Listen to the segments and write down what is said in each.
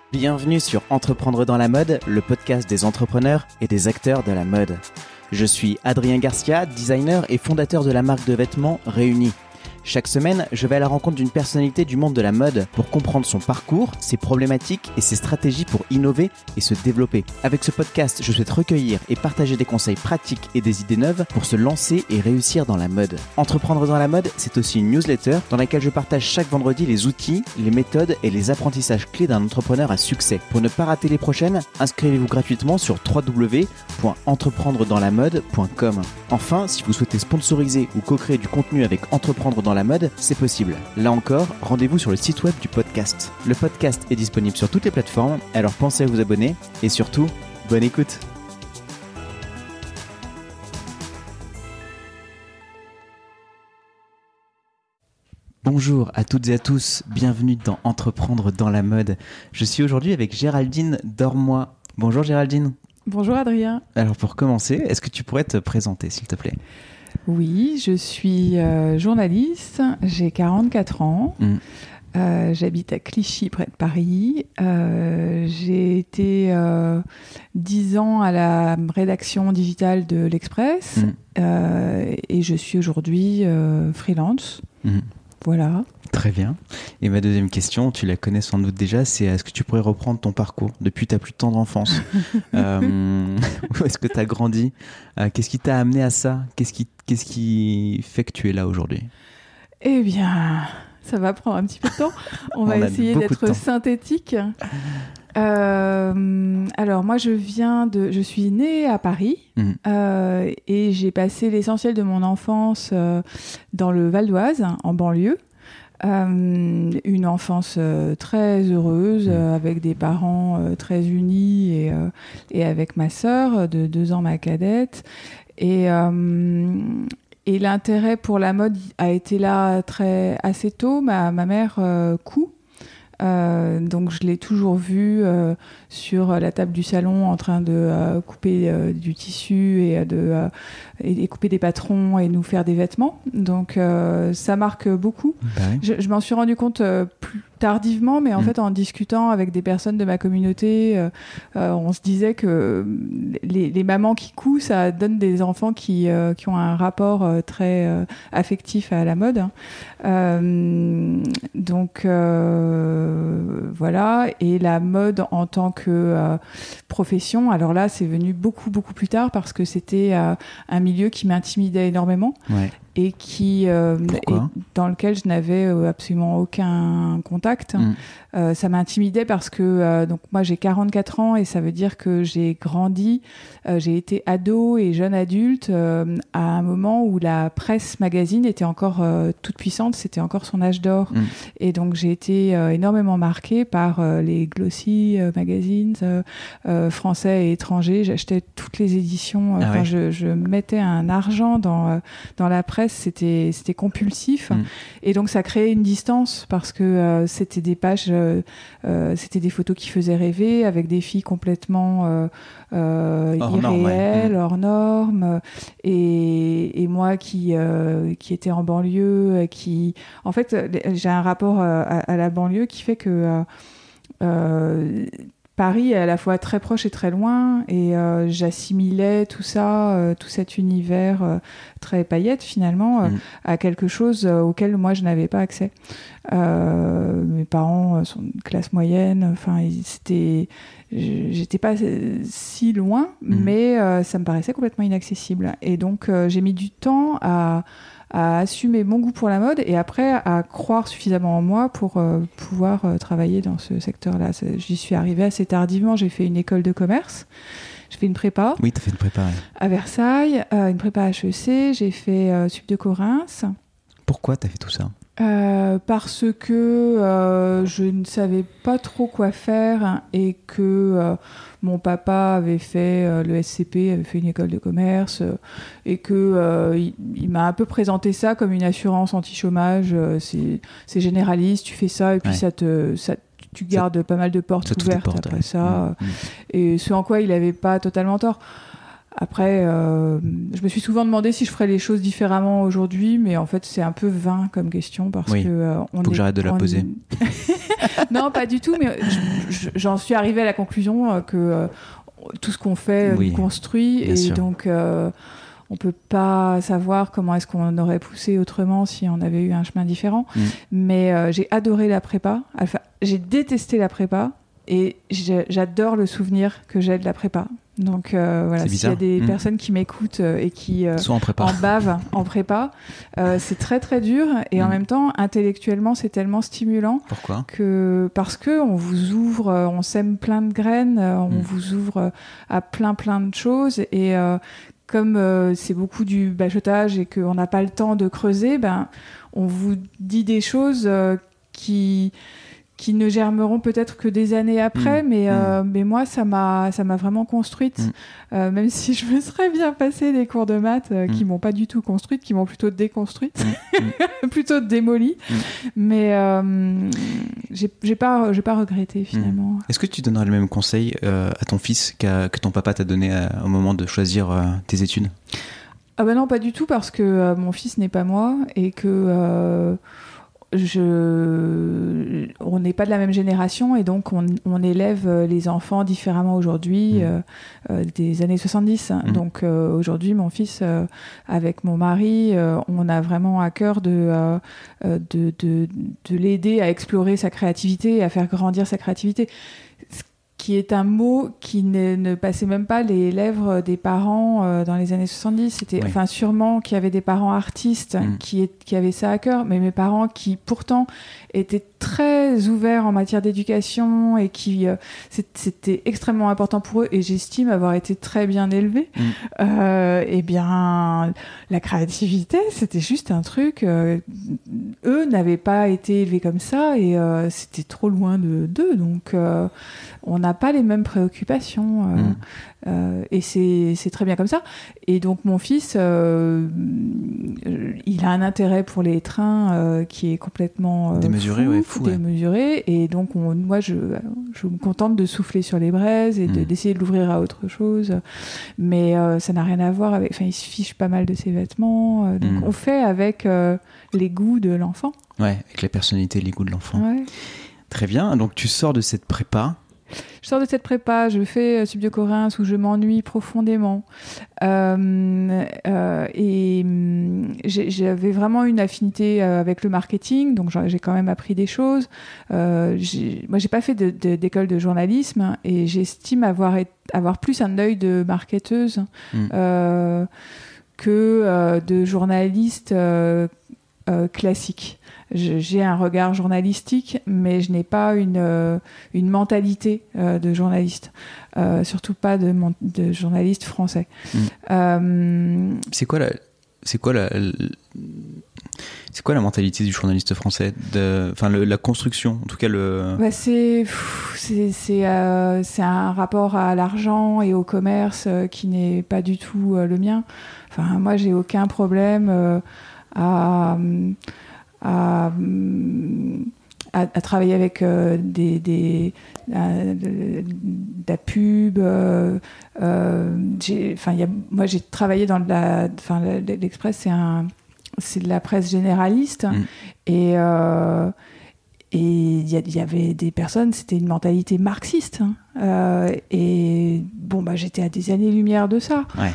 Bienvenue sur Entreprendre dans la mode, le podcast des entrepreneurs et des acteurs de la mode. Je suis Adrien Garcia, designer et fondateur de la marque de vêtements Réunis. Chaque semaine, je vais à la rencontre d'une personnalité du monde de la mode pour comprendre son parcours, ses problématiques et ses stratégies pour innover et se développer. Avec ce podcast, je souhaite recueillir et partager des conseils pratiques et des idées neuves pour se lancer et réussir dans la mode. Entreprendre dans la mode, c'est aussi une newsletter dans laquelle je partage chaque vendredi les outils, les méthodes et les apprentissages clés d'un entrepreneur à succès. Pour ne pas rater les prochaines, inscrivez-vous gratuitement sur www.entreprendredanslamode.com. Enfin, si vous souhaitez sponsoriser ou co-créer du contenu avec Entreprendre dans la mode, c'est possible. Là encore, rendez-vous sur le site web du podcast. Le podcast est disponible sur toutes les plateformes, alors pensez à vous abonner et surtout, bonne écoute. Bonjour à toutes et à tous, bienvenue dans Entreprendre dans la mode. Je suis aujourd'hui avec Géraldine Dormois. Bonjour Géraldine. Bonjour Adrien. Alors pour commencer, est-ce que tu pourrais te présenter s'il te plaît ? Oui, je suis journaliste, j'ai 44 ans, j'habite à Clichy près de Paris, j'ai été 10 ans à la rédaction digitale de l'Express et je suis aujourd'hui freelance. Voilà. Très bien. Et ma deuxième question, tu la connais sans doute déjà, c'est est-ce que tu pourrais reprendre ton parcours depuis ta plus tendre enfance ? Où est-ce que tu as grandi ? Qu'est-ce qui t'a amené à ça ? Qu'est-ce qui fait que tu es là aujourd'hui ? Eh bien, ça va prendre un petit peu de temps. On va essayer d'être synthétique. Alors moi je suis née à Paris et j'ai passé l'essentiel de mon enfance dans le Val d'Oise, en banlieue. Une enfance très heureuse avec des parents très unis et avec ma sœur de 2 ans, ma cadette. Et l'intérêt pour la mode a été là assez tôt. Ma mère coud. Donc je l'ai toujours vue sur la table du salon en train de couper du tissu et couper des patrons et nous faire des vêtements. Donc ça marque beaucoup. Oui. Je m'en suis rendu compte plus tardivement, mais en fait en discutant avec des personnes de ma communauté, on se disait que les mamans qui cousent, ça donne des enfants qui ont un rapport très affectif à la mode. Donc voilà, et la mode en tant que profession, alors là c'est venu beaucoup plus tard parce que c'était un milieu qui m'intimidait énormément. Ouais. Et dans lequel je n'avais absolument aucun contact. Ça m'intimidait parce que donc moi j'ai 44 ans et ça veut dire que j'ai grandi, j'ai été ado et jeune adulte à un moment où la presse magazine était encore toute puissante, c'était encore son âge d'or. Et donc j'ai été énormément marquée par les glossy magazines français et étrangers. J'achetais toutes les éditions, je mettais un argent dans la presse. C'était compulsif et donc ça créait une distance parce que c'était des pages, c'était des photos qui faisaient rêver avec des filles complètement irréelles, hors normes et moi qui était en banlieue, en fait j'ai un rapport à la banlieue qui fait que Paris est à la fois très proche et très loin et j'assimilais tout ça, tout cet univers très paillette finalement à quelque chose auquel moi je n'avais pas accès. Mes parents sont de classe moyenne, enfin j'étais pas si loin, mais ça me paraissait complètement inaccessible. Et donc j'ai mis du temps à assumer mon goût pour la mode et après à croire suffisamment en moi pour pouvoir travailler dans ce secteur-là. J'y suis arrivée assez tardivement. J'ai fait une école de commerce. J'ai fait une prépa. Oui, tu as fait une prépa. Ouais. À Versailles, une prépa HEC. J'ai fait Sup de Corinthe. Pourquoi tu as fait tout ça ? Parce que je ne savais pas trop quoi faire et que mon papa avait fait le SCP, avait fait une école de commerce et que il m'a un peu présenté ça comme une assurance anti-chômage. C'est généraliste, tu fais ça et puis tu gardes pas mal de portes ouvertes après ça. Et ce en quoi il n'avait pas totalement tort. Après, je me suis souvent demandé si je ferais les choses différemment aujourd'hui, mais en fait, c'est un peu vain comme question parce que... Faut que j'arrête de la poser. Non, pas du tout, mais j'en suis arrivée à la conclusion que tout ce qu'on fait nous construit, et sûr. Donc on peut pas savoir comment est-ce qu'on aurait poussé autrement si on avait eu un chemin différent. Mais j'ai adoré la prépa. Enfin, j'ai détesté la prépa, et j'adore le souvenir que j'ai de la prépa. Donc voilà, s'il y a des personnes qui m'écoutent et qui en bavent en prépa, c'est très très dur, et en même temps intellectuellement c'est tellement stimulant. Pourquoi ? Parce que on vous ouvre, on sème plein de graines, on vous ouvre à plein de choses, et comme c'est beaucoup du bachotage et qu'on n'a pas le temps de creuser, on vous dit des choses qui ne germeront peut-être que des années après, mais moi, ça m'a vraiment construite. Même si je me serais bien passé des cours de maths qui m'ont pas du tout construite, qui m'ont plutôt déconstruite, plutôt démolie. Mais j'ai pas regretté, finalement. Est-ce que tu donnerais le même conseil à ton fils que ton papa t'a donné au moment de choisir tes études ? Ah bah non, pas du tout, parce que mon fils n'est pas moi, et que... on n'est pas de la même génération, et donc on élève les enfants différemment aujourd'hui des années 70. Donc aujourd'hui, mon fils, avec mon mari, on a vraiment à cœur de l'aider à explorer sa créativité, à faire grandir sa créativité. Qui est un mot qui ne passait même pas les lèvres des parents dans les années 70. C'était, enfin, sûrement qu'il y avait des parents artistes qui avaient ça à cœur, mais mes parents qui pourtant étaient très ouverts en matière d'éducation, et qui c'était extrêmement important pour eux, et j'estime avoir été très bien élevée. Eh bien, la créativité, c'était juste un truc. Eux n'avaient pas été élevés comme ça, et c'était trop loin d'eux, donc on n'a pas les mêmes préoccupations, et c'est très bien comme ça. Et donc mon fils, il a un intérêt pour les trains qui est complètement démesuré, et donc moi je me contente de souffler sur les braises et d'essayer de l'ouvrir à autre chose, mais ça n'a rien à voir avec, enfin, il se fiche pas mal de ses vêtements, donc on fait avec les goûts de l'enfant. Ouais, avec la personnalité et les goûts de l'enfant. Ouais. Très bien, donc tu sors de cette prépa. Je sors de cette prépa, je fais Subbio-Corinth où je m'ennuie profondément. Et j'avais vraiment une affinité avec le marketing, donc j'ai quand même appris des choses. Moi, j'ai pas fait d'école de journalisme, et j'estime avoir plus un œil de marketeuse que de journaliste classique. J'ai un regard journalistique, mais je n'ai pas une mentalité de journaliste, surtout pas de journaliste français. C'est quoi la mentalité du journaliste français, la construction, en tout cas c'est un rapport à l'argent et au commerce qui n'est pas du tout le mien. Enfin, moi, j'ai aucun problème à travailler avec de la pub. Moi, j'ai travaillé dans l'Express, c'est de la presse généraliste, et il y avait des personnes, c'était une mentalité marxiste, et bon, j'étais à des années-lumière de ça. Ouais.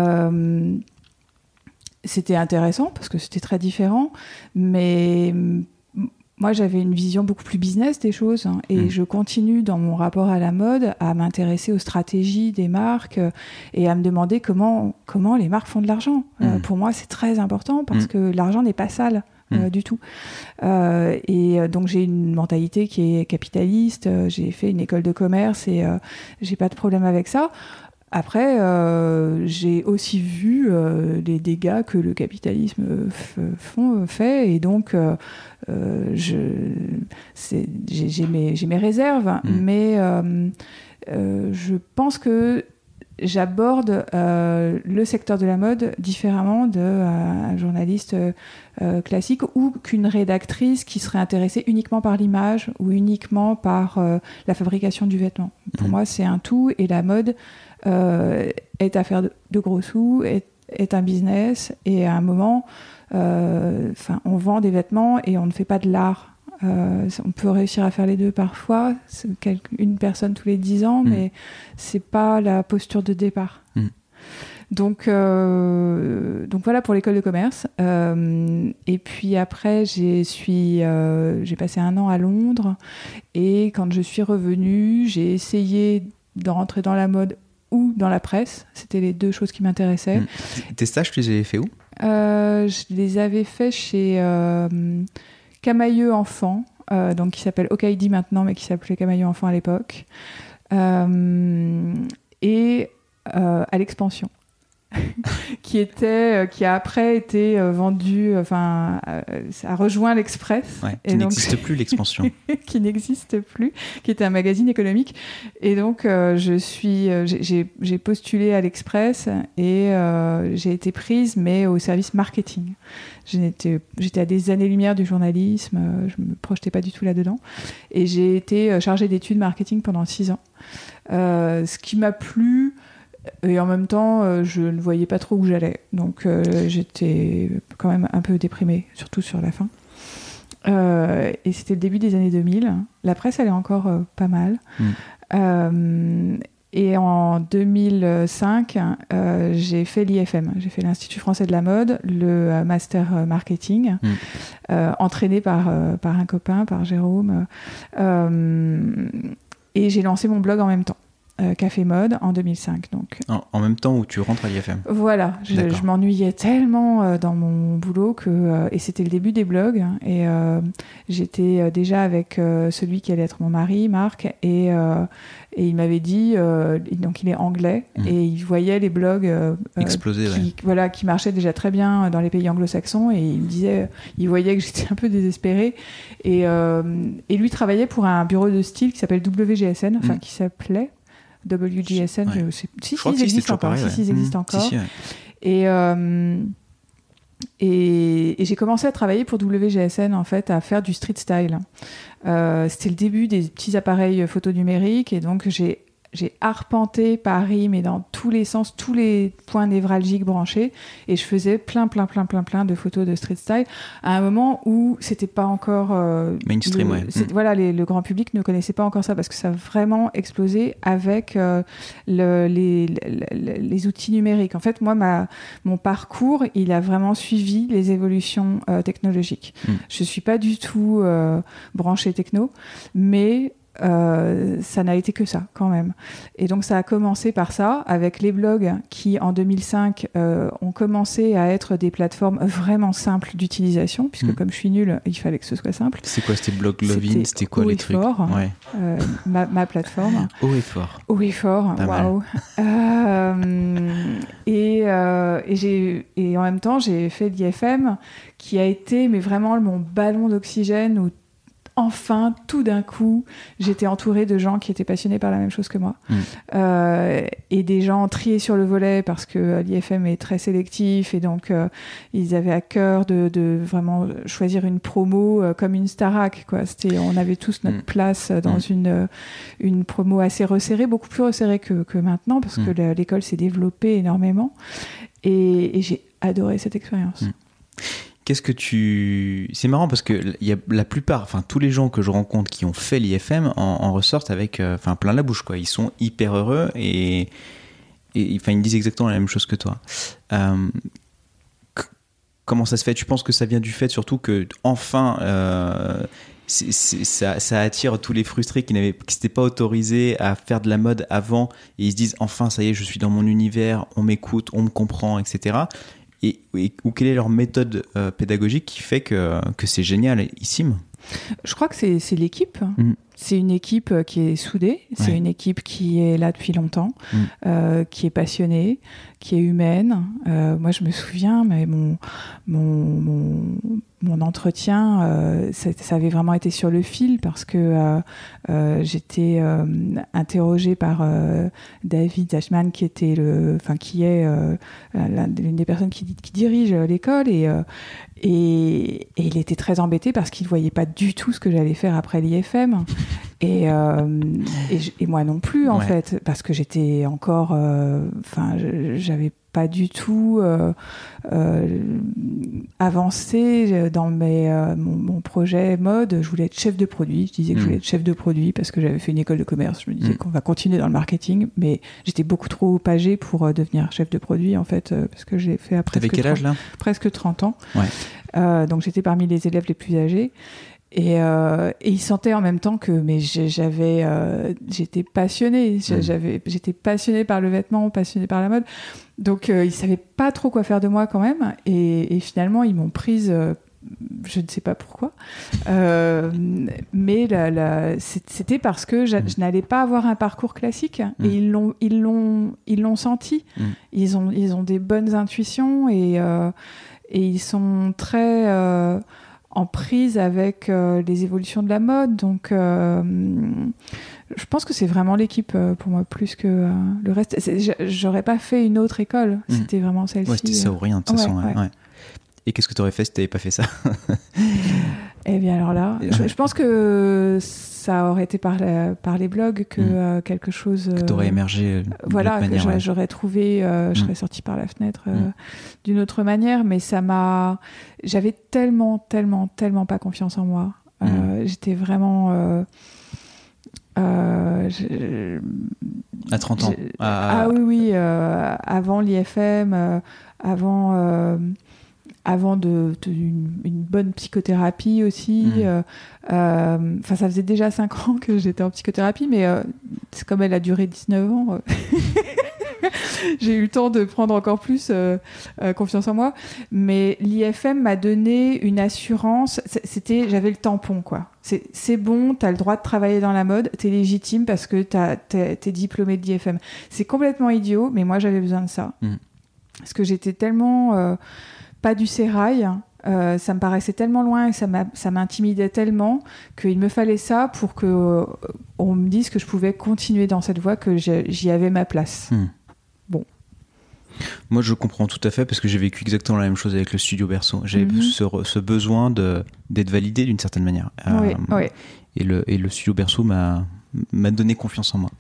C'était intéressant parce que c'était très différent, mais moi j'avais une vision beaucoup plus business des choses, et je continue dans mon rapport à la mode à m'intéresser aux stratégies des marques, et à me demander comment les marques font de l'argent. Pour moi, c'est très important parce que l'argent n'est pas sale. Du tout. Et donc j'ai une mentalité qui est capitaliste, j'ai fait une école de commerce, et j'ai pas de problème avec ça. Après, j'ai aussi vu les dégâts que le capitalisme fait, et donc j'ai mes réserves, mais je pense que j'aborde le secteur de la mode différemment d'un journaliste classique, ou qu'une rédactrice qui serait intéressée uniquement par l'image ou uniquement par la fabrication du vêtement. Pour moi, c'est un tout, et la mode est affaire de gros sous, est un business, et à un moment, on vend des vêtements et on ne fait pas de l'art On peut réussir à faire les deux parfois, une personne tous les 10 ans, mais c'est pas la posture de départ. Donc voilà pour l'école de commerce. Et puis après, j'ai passé 1 an à Londres. Et quand je suis revenue, j'ai essayé de rentrer dans la mode ou dans la presse. C'était les 2 choses qui m'intéressaient. Tes stages, tu les avais fait où ? Je les avais faits chez Camailleux Enfants, donc qui s'appelle Okaidi maintenant, mais qui s'appelait Camailleux Enfants à l'époque. Et à l'Expansion. qui a après été vendu, a rejoint l'Express. Ouais, qui n'existe plus, l'Expansion. Qui n'existe plus, qui était un magazine économique. Et donc, j'ai postulé à l'Express et j'ai été prise, mais au service marketing. J'étais à des années-lumière du journalisme, je ne me projetais pas du tout là-dedans. Et j'ai été chargée d'études marketing pendant 6 ans. Ce qui m'a plu. Et en même temps, je ne voyais pas trop où j'allais. Donc, j'étais quand même un peu déprimée, surtout sur la fin. Et c'était le début des années 2000. La presse, elle est encore pas mal. Et en 2005, j'ai fait l'IFM. J'ai fait l'Institut français de la mode, le master marketing, entraîné par un copain, par Jérôme. Et j'ai lancé mon blog en même temps. Café Mode en 2005. Donc. En même temps où tu rentres à l'IFM. Voilà, je m'ennuyais tellement dans mon boulot et c'était le début des blogs. Et j'étais déjà avec celui qui allait être mon mari, Marc, et il m'avait dit, donc il est anglais, et il voyait les blogs exploser, qui marchaient déjà très bien dans les pays anglo-saxons, et il me disait, il voyait que j'étais un peu désespérée, et lui travaillait pour un bureau de style qui s'appelle WGSN, qui s'appelait WGSN, ouais. Si, ils existent encore. Ils existent encore. Et j'ai commencé à travailler pour WGSN, en fait, à faire du street style. C'était le début des petits appareils photo numériques, et donc j'ai arpenté Paris, mais dans tous les sens, tous les points névralgiques branchés, et je faisais plein de photos de street style à un moment où c'était pas encore mainstream. Voilà, le grand public ne connaissait pas encore ça, parce que ça a vraiment explosé avec les outils numériques. En fait, moi, mon parcours, il a vraiment suivi les évolutions technologiques. Je suis pas du tout branchée techno, mais ça n'a été que ça quand même. Et donc ça a commencé par ça, avec les blogs qui en 2005 ont commencé à être des plateformes vraiment simples d'utilisation, puisque comme je suis nulle, il fallait que ce soit simple. C'est quoi, c'était Blog Lovin, c'était quoi les trucs? Ouais. Ma plateforme. Haut et fort. Haut et fort, waouh. Et en même temps j'ai fait l'IFM, qui a été mais vraiment mon ballon d'oxygène, où enfin, tout d'un coup, j'étais entourée de gens qui étaient passionnés par la même chose que moi. Et des gens triés sur le volet, parce que l'IFM est très sélectif, et donc ils avaient à cœur de vraiment choisir une promo comme une Starac, quoi. On avait tous notre place dans une promo assez resserrée, beaucoup plus resserrée que maintenant, parce que l'école s'est développée énormément. Et j'ai adoré cette expérience. Qu'est-ce que c'est marrant, parce que il y a la plupart, tous les gens que je rencontre qui ont fait l'IFM en ressortent avec plein la bouche, quoi. Ils sont hyper heureux et ils me disent exactement la même chose que toi. Comment ça se fait? Tu penses que ça vient du fait surtout que enfin ça attire tous les frustrés qui s'étaient pas autorisés à faire de la mode avant, et ils se disent enfin ça y est, je suis dans mon univers, on m'écoute, on me comprend, etc. Ou quelle est leur méthode pédagogique qui fait que c'est génialissime? Je crois que c'est l'équipe. C'est une équipe qui est soudée, c'est une équipe qui est là depuis longtemps, qui est passionnée, qui est humaine. Moi, je me souviens, mais mon entretien, ça avait vraiment été sur le fil, parce que j'étais interrogée par David Zachman, qui est l'une des personnes qui dirige l'école, et Et il était très embêté parce qu'il ne voyait pas du tout ce que j'allais faire après l'IFM. Et moi non plus, en fait, parce que j'étais encore... j'avais pas du tout avancé dans mon projet mode. Je voulais être chef de produit. Je disais que je voulais être chef de produit parce que j'avais fait une école de commerce. Je me disais qu'on va continuer dans le marketing, mais j'étais beaucoup trop âgée pour devenir chef de produit, en fait, parce que j'ai fait après quel âge, là ? Presque 30 ans. Ouais. Donc j'étais parmi les élèves les plus âgés. Et il sentait en même temps que j'étais passionnée. J'étais passionnée par le vêtement, passionnée par la mode. Donc ils savaient pas trop quoi faire de moi quand même. Et finalement ils m'ont prise. Je ne sais pas pourquoi, mais c'était parce que je n'allais pas avoir un parcours classique. Et ils l'ont senti. Ils ont des bonnes intuitions et ils sont très en prise avec les évolutions de la mode. Donc, je pense que c'est vraiment l'équipe pour moi, plus que le reste. J'aurais pas fait une autre école. C'était vraiment celle-ci. Ouais, c'était ça ou rien, de toute façon. Ouais. Et qu'est-ce que tu aurais fait si tu n'avais pas fait ça ? Eh bien, alors là, je pense que ça aurait été par les blogs que quelque chose... que tu aurais émergé voilà, manière, que j'aurais trouvé... je serais sortie par la fenêtre d'une autre manière, mais ça m'a... J'avais tellement pas confiance en moi. J'étais vraiment... à 30 ans. Ah oui, avant l'IFM, avant une bonne psychothérapie aussi. Ça faisait déjà 5 ans que j'étais en psychothérapie, mais c'est comme elle a duré 19 ans. J'ai eu le temps de prendre encore plus confiance en moi. Mais l'IFM m'a donné une assurance. J'avais le tampon, quoi. C'est bon, t'as le droit de travailler dans la mode, t'es légitime parce que t'es diplômé de l'IFM. C'est complètement idiot, mais moi j'avais besoin de ça. Parce que j'étais tellement... pas du sérail, ça me paraissait tellement loin et ça m'intimidait tellement qu'il me fallait ça pour qu'on me dise que je pouvais continuer dans cette voie, que j'y avais ma place. Bon. Moi, je comprends tout à fait parce que j'ai vécu exactement la même chose avec le Studio Berceau. J'ai eu ce besoin d'être validé d'une certaine manière. Oui. Et le Studio Berceau m'a donné confiance en moi.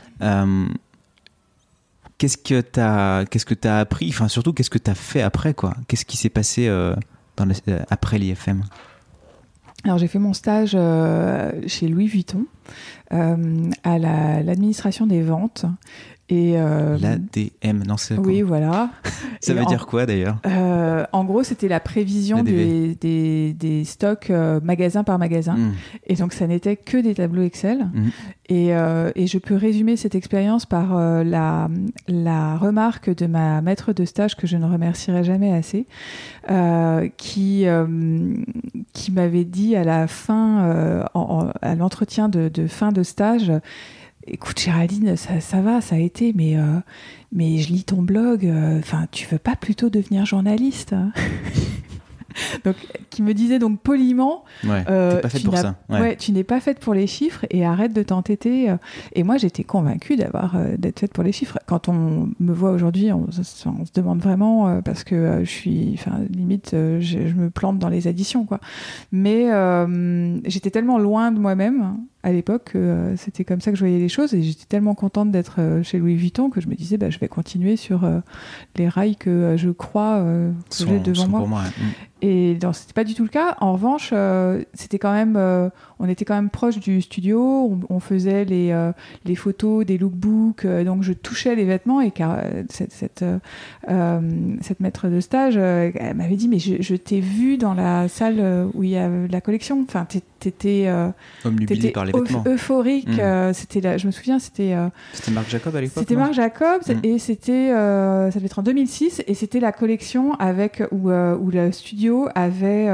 Qu'est-ce que t'as appris, enfin surtout qu'est-ce que t'as fait après, quoi ? Qu'est-ce qui s'est passé après l'IFM ? Alors j'ai fait mon stage chez Louis Vuitton à l'administration des ventes. Et l'ADM, non, c'est quoi ? Oui, voilà. Ça veut dire quoi d'ailleurs ? En gros, c'était la prévision des stocks magasin par magasin. Et donc, ça n'était que des tableaux Excel. Et je peux résumer cette expérience par la remarque de ma maître de stage, que je ne remercierai jamais assez, qui m'avait dit à la fin, à l'entretien de fin de stage: écoute Géraldine, ça va, ça a été, mais je lis ton blog, tu veux pas plutôt devenir journaliste ? Donc, qui me disait donc poliment, t'es pas faite pour ça. Tu n'es pas faite pour les chiffres et arrête de t'entêter. Et moi, j'étais convaincue d'être faite pour les chiffres. Quand on me voit aujourd'hui, on se demande vraiment, parce que je suis, limite, je me plante dans les additions, quoi. Mais j'étais tellement loin de moi-même à l'époque, c'était comme ça que je voyais les choses, et j'étais tellement contente d'être chez Louis Vuitton que je me disais je vais continuer sur les rails que je crois que j'ai devant moi. Pour moi. Et c'était pas du tout le cas. En revanche, c'était quand même, on était quand même proche du studio, on faisait les photos des lookbooks, donc je touchais les vêtements, et cette maître de stage, elle m'avait dit: mais je t'ai vu dans la salle où il y a la collection, t'étais omnubilé par les vêtements, euphorique. Je me souviens, c'était Marc Jacob à l'époque. C'était Marc Jacob, et c'était ça devait être en 2006, et c'était la collection où le studio avait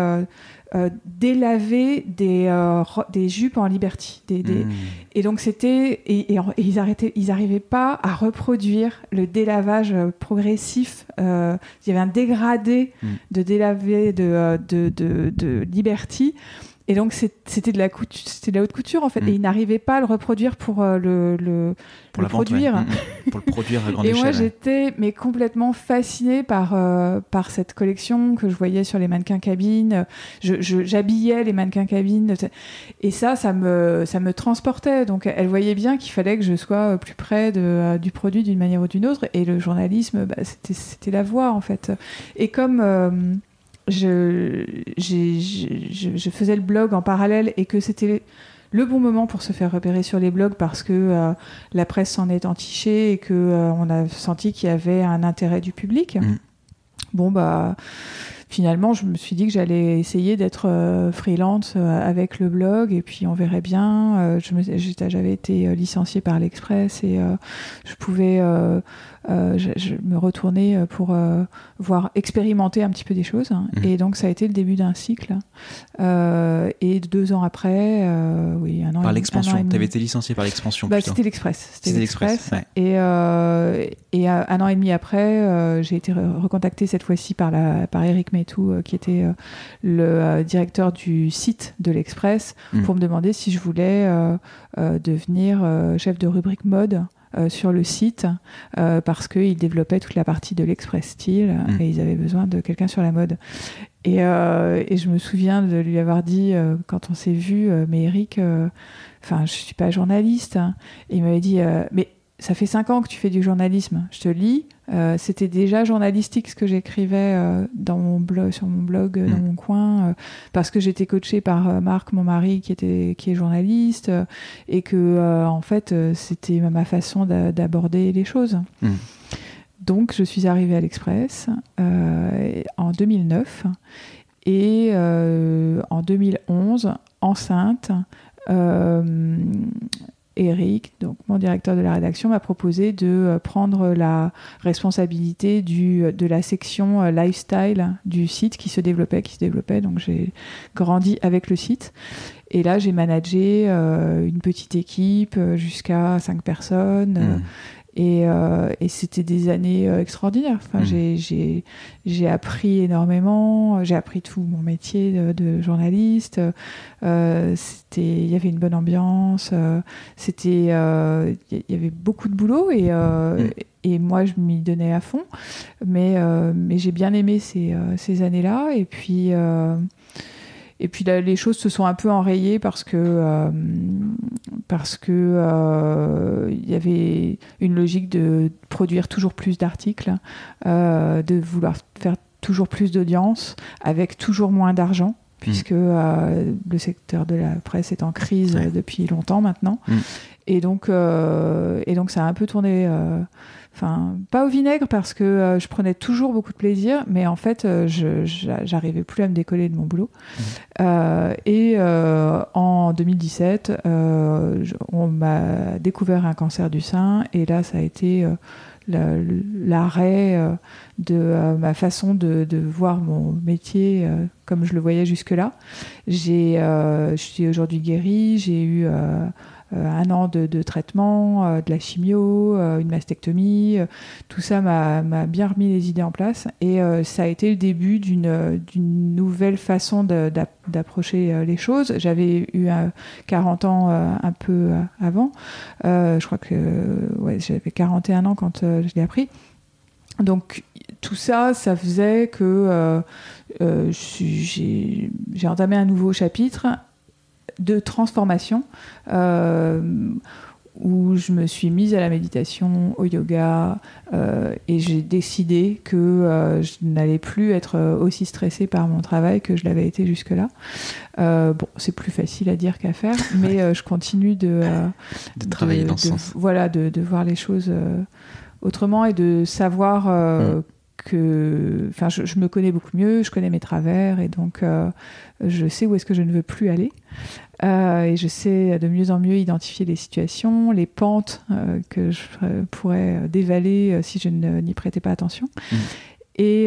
délavé des jupes en Liberty, et donc c'était et ils arrivaient pas à reproduire le délavage progressif. Il y avait un dégradé de délavé de Liberty Et donc c'était de la haute couture en fait, et il n'arrivait pas à le reproduire pour le produire. Ouais. Pour le produire à grande échelle. Et moi j'étais complètement fascinée par cette collection que je voyais sur les mannequins cabines. J'habillais les mannequins cabines, et ça me transportait. Donc elle voyait bien qu'il fallait que je sois plus près du produit d'une manière ou d'une autre, et le journalisme, c'était la voie en fait. Et comme je faisais le blog en parallèle, et que c'était le bon moment pour se faire repérer sur les blogs, parce que la presse s'en est entichée et que on a senti qu'il y avait un intérêt du public. Finalement, je me suis dit que j'allais essayer d'être freelance avec le blog, et puis on verrait bien. J'avais été licenciée par l'Express, et je pouvais je me retournais pour expérimenter un petit peu des choses. Et donc, ça a été le début d'un cycle. Et 2 ans après, oui, 1 an. Par l'Expansion. Tu avais été licenciée par l'Expansion. C'était l'Express. C'était l'Express. Ouais. Et 1 an et demi après, j'ai été recontactée cette fois-ci par Eric Métou, qui était le directeur du site de l'Express, pour me demander si je voulais devenir chef de rubrique mode sur le site, parce qu'ils développaient toute la partie de l'Express Style, et ils avaient besoin de quelqu'un sur la mode. Et je me souviens de lui avoir dit, quand on s'est vu, mais Eric, je suis pas journaliste. Et il m'avait dit, mais ça fait 5 ans que tu fais du journalisme, je te lis. C'était déjà journalistique ce que j'écrivais dans mon blog, sur mon blog, dans mon coin, parce que j'étais coachée par Marc, mon mari, qui est journaliste, et que en fait c'était ma façon d'aborder les choses. Donc je suis arrivée à l'Express en 2009, et en 2011, enceinte, Eric, donc mon directeur de la rédaction, m'a proposé de prendre la responsabilité de la section lifestyle du site qui se développait. Donc j'ai grandi avec le site. Et là, j'ai managé une petite équipe jusqu'à 5 personnes. Et c'était des années extraordinaires. J'ai appris énormément. J'ai appris tout mon métier de journaliste. Il y avait une bonne ambiance. Il y avait beaucoup de boulot, et moi je m'y donnais à fond. Mais j'ai bien aimé ces années-là. Et puis là, les choses se sont un peu enrayées parce que il y avait une logique de produire toujours plus d'articles, de vouloir faire toujours plus d'audience avec toujours moins d'argent, puisque le secteur de la presse est en crise depuis longtemps maintenant. Et donc ça a un peu tourné... pas au vinaigre, parce que je prenais toujours beaucoup de plaisir, mais en fait, j'arrivais plus à me décoller de mon boulot. Et en 2017, on m'a découvert un cancer du sein, et là, ça a été l'arrêt de ma façon de voir mon métier comme je le voyais jusque-là. Je suis aujourd'hui guérie, j'ai eu... 1 an de traitement, de la chimio, une mastectomie, tout ça m'a bien remis les idées en place, et ça a été le début d'une nouvelle façon d'approcher les choses. J'avais eu 40 ans un peu avant, je crois que j'avais 41 ans quand je l'ai appris. Donc tout ça faisait que j'ai entamé un nouveau chapitre de transformation, où je me suis mise à la méditation, au yoga, et j'ai décidé que je n'allais plus être aussi stressée par mon travail que je l'avais été jusque-là. C'est plus facile à dire qu'à faire, mais je continue de travailler dans ce sens. Voilà, de voir les choses autrement, et de savoir que, je me connais beaucoup mieux, je connais mes travers, et donc je sais où est-ce que je ne veux plus aller, et je sais de mieux en mieux identifier les situations, les pentes que je pourrais dévaler si je n'y prêtais pas attention. Et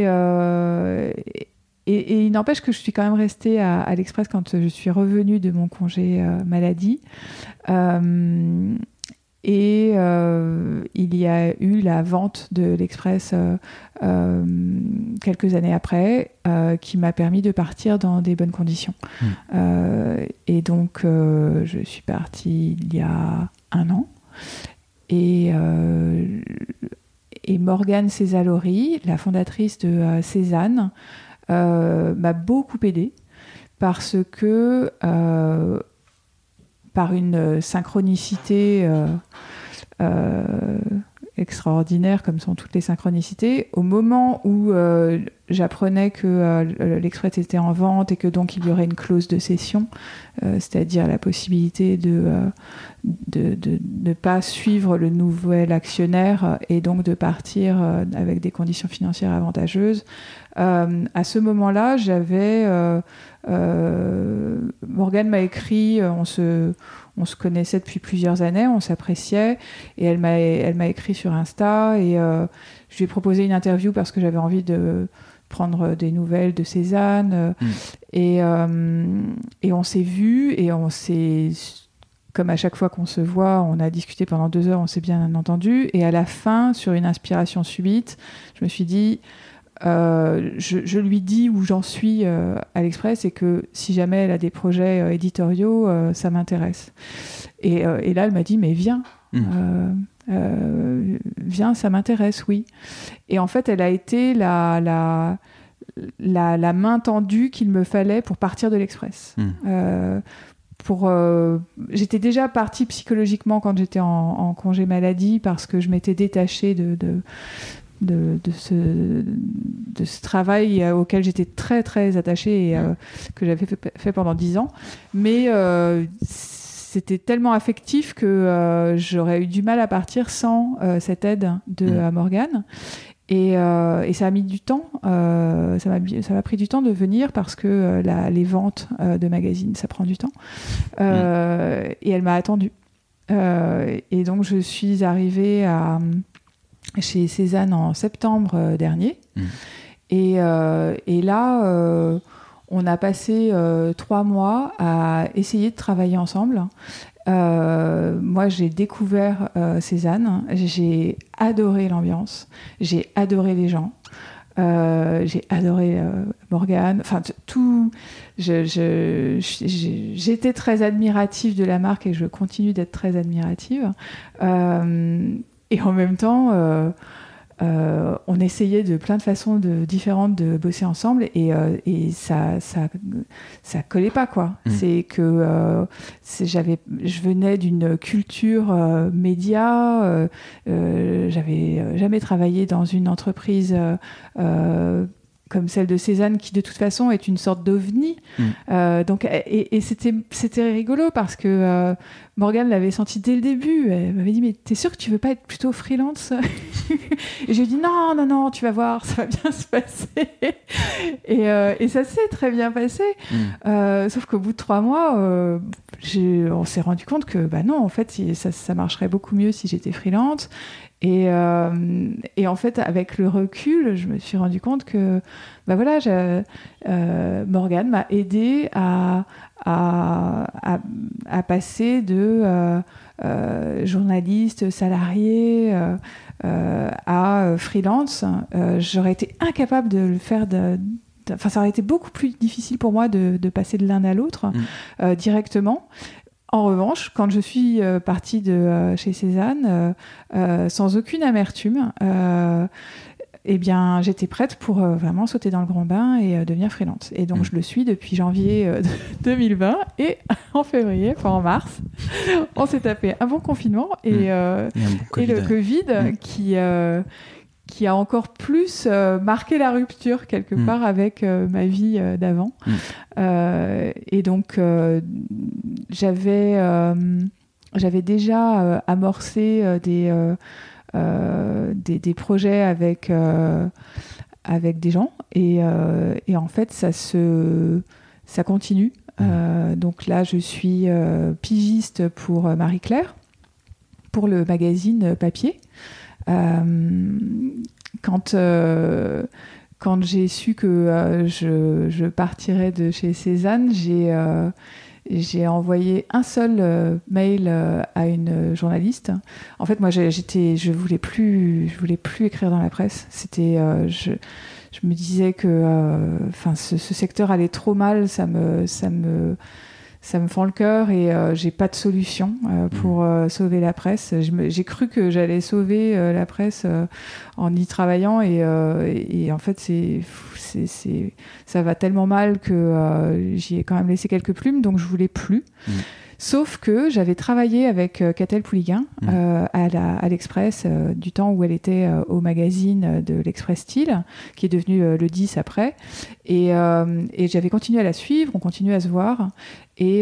il n'empêche que je suis quand même restée à l'Express quand je suis revenue de mon congé maladie. Et il y a eu la vente de l'Express quelques années après, qui m'a permis de partir dans des bonnes conditions. Et donc, je suis partie il y a 1 an. Et Morgane Césalori, la fondatrice de Cézanne, m'a beaucoup aidée parce que par une synchronicité extraordinaire, comme sont toutes les synchronicités, au moment où j'apprenais que l'Express était en vente et que donc il y aurait une clause de cession, c'est-à-dire la possibilité de ne pas suivre le nouvel actionnaire et donc de partir avec des conditions financières avantageuses. À ce moment-là, Morgane m'a écrit, on se connaissait depuis plusieurs années, on s'appréciait, et elle m'a écrit sur Insta, et je lui ai proposé une interview parce que j'avais envie de prendre des nouvelles de Cézanne, et on s'est vus, et on s'est, comme à chaque fois qu'on se voit, on a discuté pendant 2 heures, on s'est bien entendu, et à la fin, sur une inspiration subite, je me suis dit... je lui dis où j'en suis à l'Express, et que si jamais elle a des projets éditoriaux, ça m'intéresse. Et là, elle m'a dit, mais viens, viens, ça m'intéresse, oui. Et en fait, elle a été la main tendue qu'il me fallait pour partir de l'Express. J'étais déjà partie psychologiquement quand j'étais en congé maladie, parce que je m'étais détachée de ce travail auquel j'étais très très attachée, et que j'avais fait pendant 10 ans, mais c'était tellement affectif que j'aurais eu du mal à partir sans cette aide de Morgane, et ça a mis du temps, ça m'a pris du temps de venir, parce que les ventes de magazines, ça prend du temps, et elle m'a attendue, et donc je suis arrivée chez Cézanne en septembre dernier. Et là, on a passé 3 mois à essayer de travailler ensemble. Moi, j'ai découvert Cézanne. J'ai adoré l'ambiance. J'ai adoré les gens. J'ai adoré Morgane. Enfin, tout. J'étais très admirative de la marque, et je continue d'être très admirative. Et en même temps, on essayait de plein de façons différentes de bosser ensemble, et ça collait pas, quoi. C'est que je venais d'une culture média, j'avais jamais travaillé dans une entreprise comme celle de Cézanne, qui de toute façon est une sorte d'ovni. Donc, et c'était rigolo, parce que Morgane l'avait senti dès le début. Elle m'avait dit, mais t'es sûre que tu veux pas être plutôt freelance? Et je lui ai dit, non, tu vas voir, ça va bien se passer. Et ça s'est très bien passé. Sauf qu'au bout de 3 mois, on s'est rendu compte que non, en fait, ça marcherait beaucoup mieux si j'étais freelance. Et en fait, avec le recul, je me suis rendu compte que Morgane m'a aidée à passer de journaliste salarié à freelance. J'aurais été incapable de le faire. Enfin, ça aurait été beaucoup plus difficile pour moi de passer de l'un à l'autre directement. En revanche, quand je suis partie de chez Cézanne, sans aucune amertume, eh bien, j'étais prête pour vraiment sauter dans le grand bain et devenir freelance. Et donc, je le suis depuis janvier 2020. Et en février, enfin en mars, on s'est tapé un bon confinement, et le Covid qui a encore plus marqué la rupture quelque part avec ma vie d'avant. Et donc, j'avais déjà amorcé des projets avec des gens, et en fait, ça continue. Donc là, je suis pigiste pour Marie-Claire, pour le magazine papier. Quand j'ai su que je partirais de chez Cézanne, j'ai j'ai envoyé un seul mail à une journaliste. En fait, moi, je voulais plus écrire dans la presse. C'était, je me disais que, ce secteur allait trop mal. Ça me fend le cœur et j'ai pas de solution pour sauver la presse. J'ai cru que j'allais sauver la presse en y travaillant et en fait ça va tellement mal que j'y ai quand même laissé quelques plumes, donc je voulais plus. Sauf que j'avais travaillé avec Catel Pouliguen à l'Express du temps où elle était au magazine de l'Express Style, qui est devenu le 10 après. Et j'avais continué à la suivre, on continuait à se voir. Et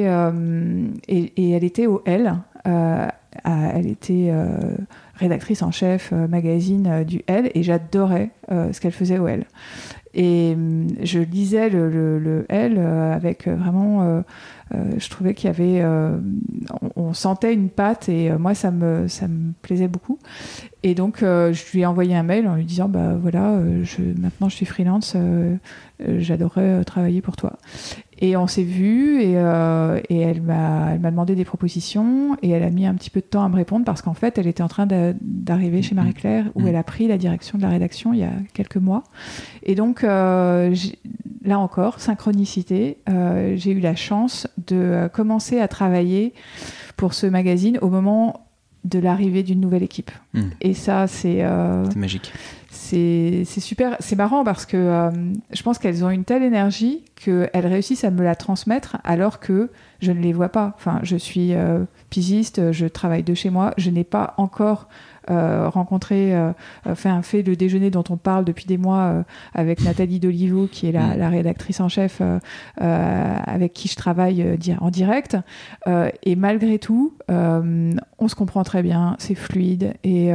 elle était au L. Elle était rédactrice en chef magazine du L. Et j'adorais ce qu'elle faisait au L. Et je lisais le L avec vraiment... je trouvais qu'il y avait... on sentait une patte et moi, ça me plaisait beaucoup. Et donc, je lui ai envoyé un mail en lui disant, maintenant je suis freelance, j'adorerais travailler pour toi. Et on s'est vus et elle m'a demandé des propositions et elle a mis un petit peu de temps à me répondre parce qu'en fait, elle était en train d'arriver chez Marie-Claire où elle a pris la direction de la rédaction il y a quelques mois. Et donc, là encore, synchronicité, j'ai eu la chance de commencer à travailler pour ce magazine au moment de l'arrivée d'une nouvelle équipe. Et ça, c'est magique. C'est super, c'est marrant parce que je pense qu'elles ont une telle énergie qu'elles réussissent à me la transmettre alors que je ne les vois pas. Enfin, je suis pigiste, je travaille de chez moi, je n'ai pas encore rencontré, fait le déjeuner dont on parle depuis des mois avec Nathalie Dolivo, qui est la rédactrice en chef avec qui je travaille en direct. Et malgré tout, on se comprend très bien, c'est fluide et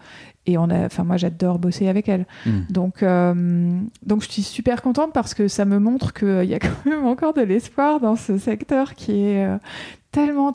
moi j'adore bosser avec elle. Donc je suis super contente parce que ça me montre qu'il y a quand même encore de l'espoir dans ce secteur qui est tellement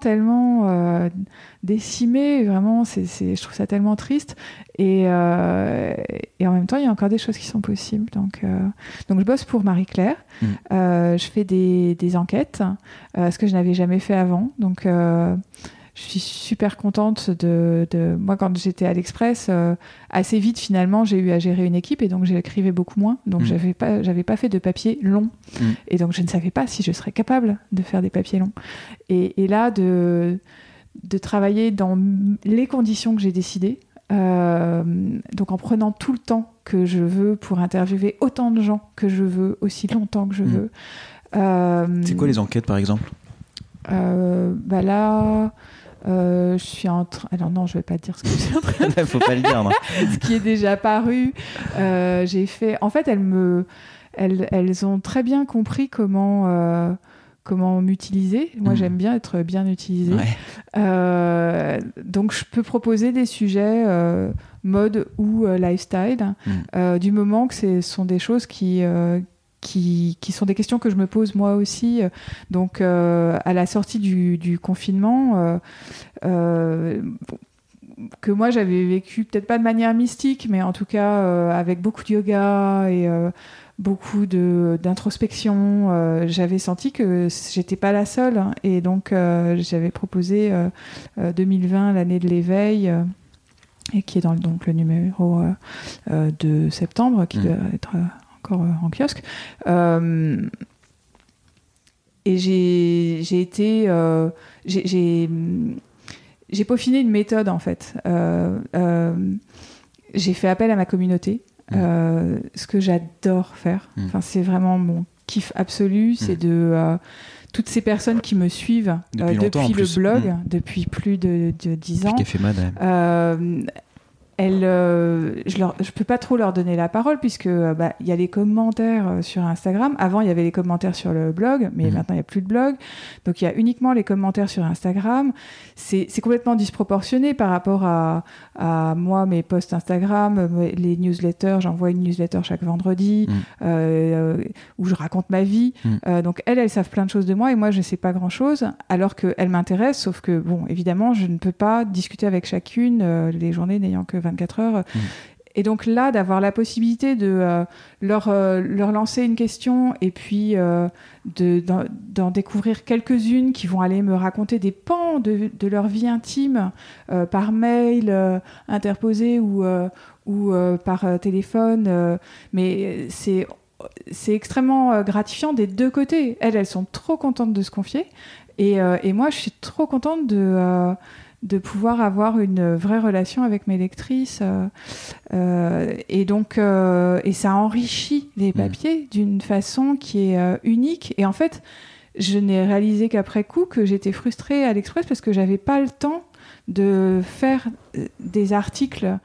décimé. Vraiment, je trouve ça tellement triste. Et en même temps, il y a encore des choses qui sont possibles. Donc je bosse pour Marie-Claire. Je fais des enquêtes, ce que je n'avais jamais fait avant. Donc je suis super contente moi, quand j'étais à l'Express, assez vite, finalement, j'ai eu à gérer une équipe et donc j'écrivais beaucoup moins. Donc, j'avais pas fait de papier long. Et donc, je ne savais pas si je serais capable de faire des papiers longs. Et là, de travailler dans les conditions que j'ai décidées, donc en prenant tout le temps que je veux pour interviewer autant de gens que je veux, aussi longtemps que je veux. C'est quoi les enquêtes, par exemple ? Là... je suis en train... Alors non, je vais pas te dire ce que je suis en train de faire. Faut pas le dire, non. Ce qui est déjà paru. J'ai fait... En fait, elles ont très bien compris comment m'utiliser. Moi, j'aime bien être bien utilisée. Ouais. Donc, je peux proposer des sujets mode ou lifestyle, du moment que ce sont des choses qui sont des questions que je me pose moi aussi. Donc, à la sortie du confinement, que moi j'avais vécu, peut-être pas de manière mystique, mais en tout cas avec beaucoup de yoga et beaucoup d'introspection, j'avais senti que j'étais pas la seule. Et donc, j'avais proposé 2020, l'année de l'éveil, et qui est dans donc, le numéro de septembre, qui doit être... encore en kiosque. Et j'ai peaufiné une méthode, en fait. J'ai fait appel à ma communauté, ce que j'adore faire. Enfin, c'est vraiment mon kiff absolu, c'est de... toutes ces personnes qui me suivent depuis le blog, depuis plus de 10 ans. Café Mad, je peux pas trop leur donner la parole puisque y a les commentaires sur Instagram. Avant, il y avait les commentaires sur le blog, mais maintenant, il n'y a plus de blog. Donc, il y a uniquement les commentaires sur Instagram. C'est complètement disproportionné par rapport à moi, mes posts Instagram, les newsletters. J'envoie une newsletter chaque vendredi où je raconte ma vie. Donc, elles savent plein de choses de moi et moi, je ne sais pas grand-chose alors qu'elles m'intéressent. Sauf que, bon, évidemment, je ne peux pas discuter avec chacune les journées n'ayant que 24 heures. Et donc là, d'avoir la possibilité de leur lancer une question et puis d'en découvrir quelques-unes qui vont aller me raconter des pans de leur vie intime par mail interposé ou par téléphone. Mais c'est extrêmement gratifiant des deux côtés. Elles sont trop contentes de se confier. Et moi, je suis trop contente de pouvoir avoir une vraie relation avec mes lectrices. Et donc, et ça enrichit les papiers d'une façon qui est unique. Et en fait, je n'ai réalisé qu'après coup que j'étais frustrée à l'Express parce que j'avais pas le temps de faire des articles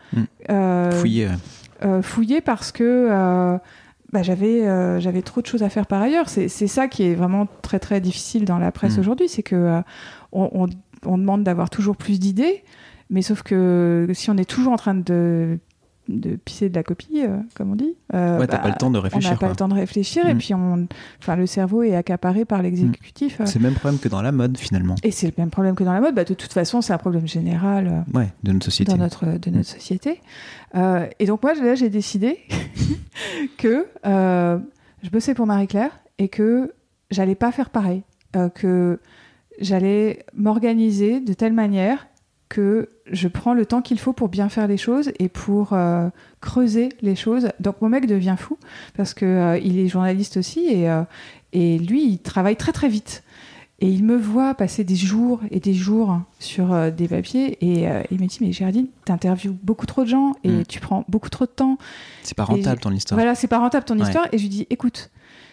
fouillés parce que j'avais trop de choses à faire par ailleurs. C'est ça qui est vraiment très très difficile dans la presse aujourd'hui, c'est que on demande d'avoir toujours plus d'idées, mais sauf que si on est toujours en train de pisser de la copie, comme on dit, t'as pas le temps de réfléchir. On n'a pas le temps de réfléchir, et puis le cerveau est accaparé par l'exécutif. C'est le même problème que dans la mode, finalement. Et c'est le même problème que dans la mode. De toute façon, c'est un problème général de notre société. De notre société. Et donc moi, là, j'ai décidé que je bossais pour Marie-Claire et que j'allais pas faire pareil, que j'allais m'organiser de telle manière que je prends le temps qu'il faut pour bien faire les choses et pour creuser les choses. Donc mon mec devient fou parce que il est journaliste aussi et lui il travaille très très vite et il me voit passer des jours et des jours sur des papiers et il me dit mais Géraldine, t'interviews beaucoup trop de gens et tu prends beaucoup trop de temps. C'est pas rentable ton histoire. Voilà, c'est pas rentable ton histoire. Et je lui dis écoute,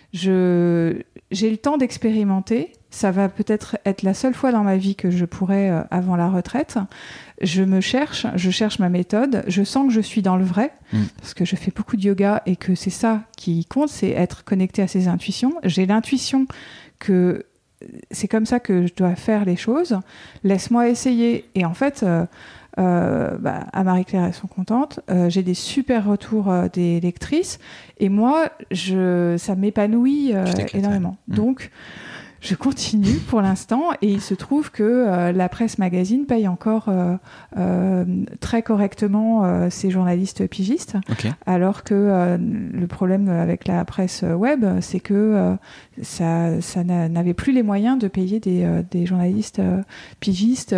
j'ai le temps d'expérimenter. Ça va peut-être être la seule fois dans ma vie que je pourrai avant la retraite. Je cherche ma méthode. Je sens que je suis dans le vrai parce que je fais beaucoup de yoga et que c'est ça qui compte, c'est être connecté à ses intuitions. J'ai l'intuition que c'est comme ça que je dois faire les choses. Laisse-moi essayer. Et en fait, à Marie-Claire, elles sont contentes. J'ai des super retours des lectrices. Et moi, ça m'épanouit énormément. Donc, je continue pour l'instant et il se trouve que la presse magazine paye encore très correctement ses journalistes pigistes, alors que le problème avec la presse web, c'est que ça n'avait plus les moyens de payer des journalistes pigistes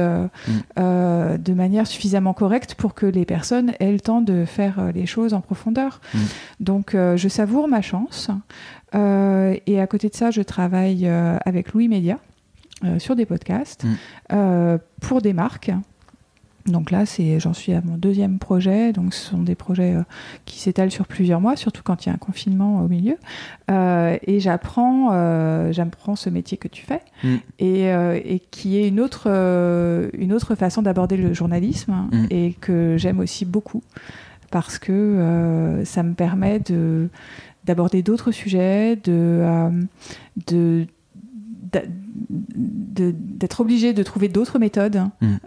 de manière suffisamment correcte pour que les personnes aient le temps de faire les choses en profondeur. Donc je savoure ma chance. Et à côté de ça, je travaille avec Louis Média sur des podcasts pour des marques. Donc là, j'en suis à mon deuxième projet. Donc ce sont des projets qui s'étalent sur plusieurs mois, surtout quand il y a un confinement au milieu. Et j'apprends ce métier que tu fais et qui est une autre façon d'aborder le journalisme et que j'aime aussi beaucoup parce que ça me permet d'aborder d'autres sujets, d'être obligé de trouver d'autres méthodes.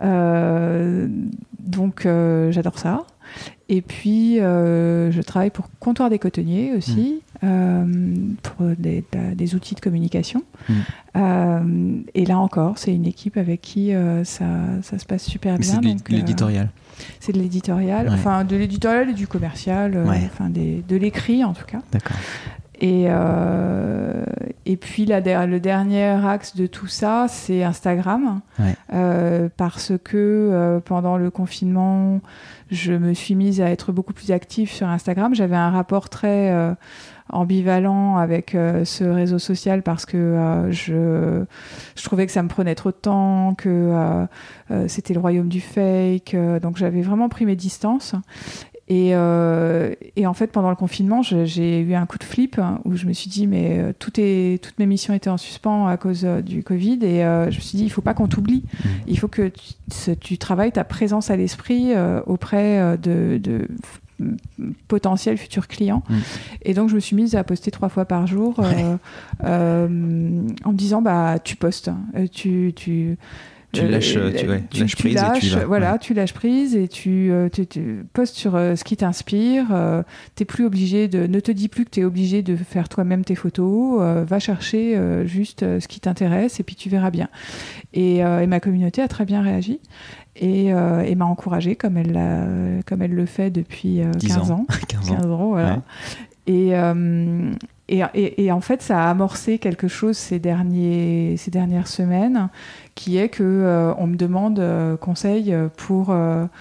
Donc, j'adore ça. Et puis, je travaille pour Comptoir des Cotonniers aussi, pour des outils de communication. Et là encore, c'est une équipe avec qui ça se passe super bien. C'est de l'éditorial. C'est de l'éditorial, enfin de l'éditorial et du commercial, de l'écrit en tout cas. D'accord. Et puis le dernier axe de tout ça, c'est Instagram, parce que pendant le confinement, je me suis mise à être beaucoup plus active sur Instagram. J'avais un rapport très ambivalent avec ce réseau social parce que je trouvais que ça me prenait trop de temps, que c'était le royaume du fake, donc j'avais vraiment pris mes distances. Et en fait, pendant le confinement, j'ai eu un coup de flip où je me suis dit, mais toutes mes missions étaient en suspens à cause du Covid. Et je me suis dit, il ne faut pas qu'on t'oublie. Il faut que tu travailles ta présence à l'esprit auprès de potentiels futurs clients. Et donc, je me suis mise à poster 3 fois par jour en me disant, tu postes. Tu lâches prise et tu y vas. Voilà, tu lâches prise et tu postes sur ce qui t'inspire. T'es plus obligé ne te dis plus que tu es obligé de faire toi-même tes photos. Va chercher juste ce qui t'intéresse et puis tu verras bien. Et ma communauté a très bien réagi et m'a encouragée comme elle le fait depuis 15 ans. 15 ans, voilà. Ouais. Et en fait, ça a amorcé quelque chose ces dernières semaines, qui est que on me demande conseil pour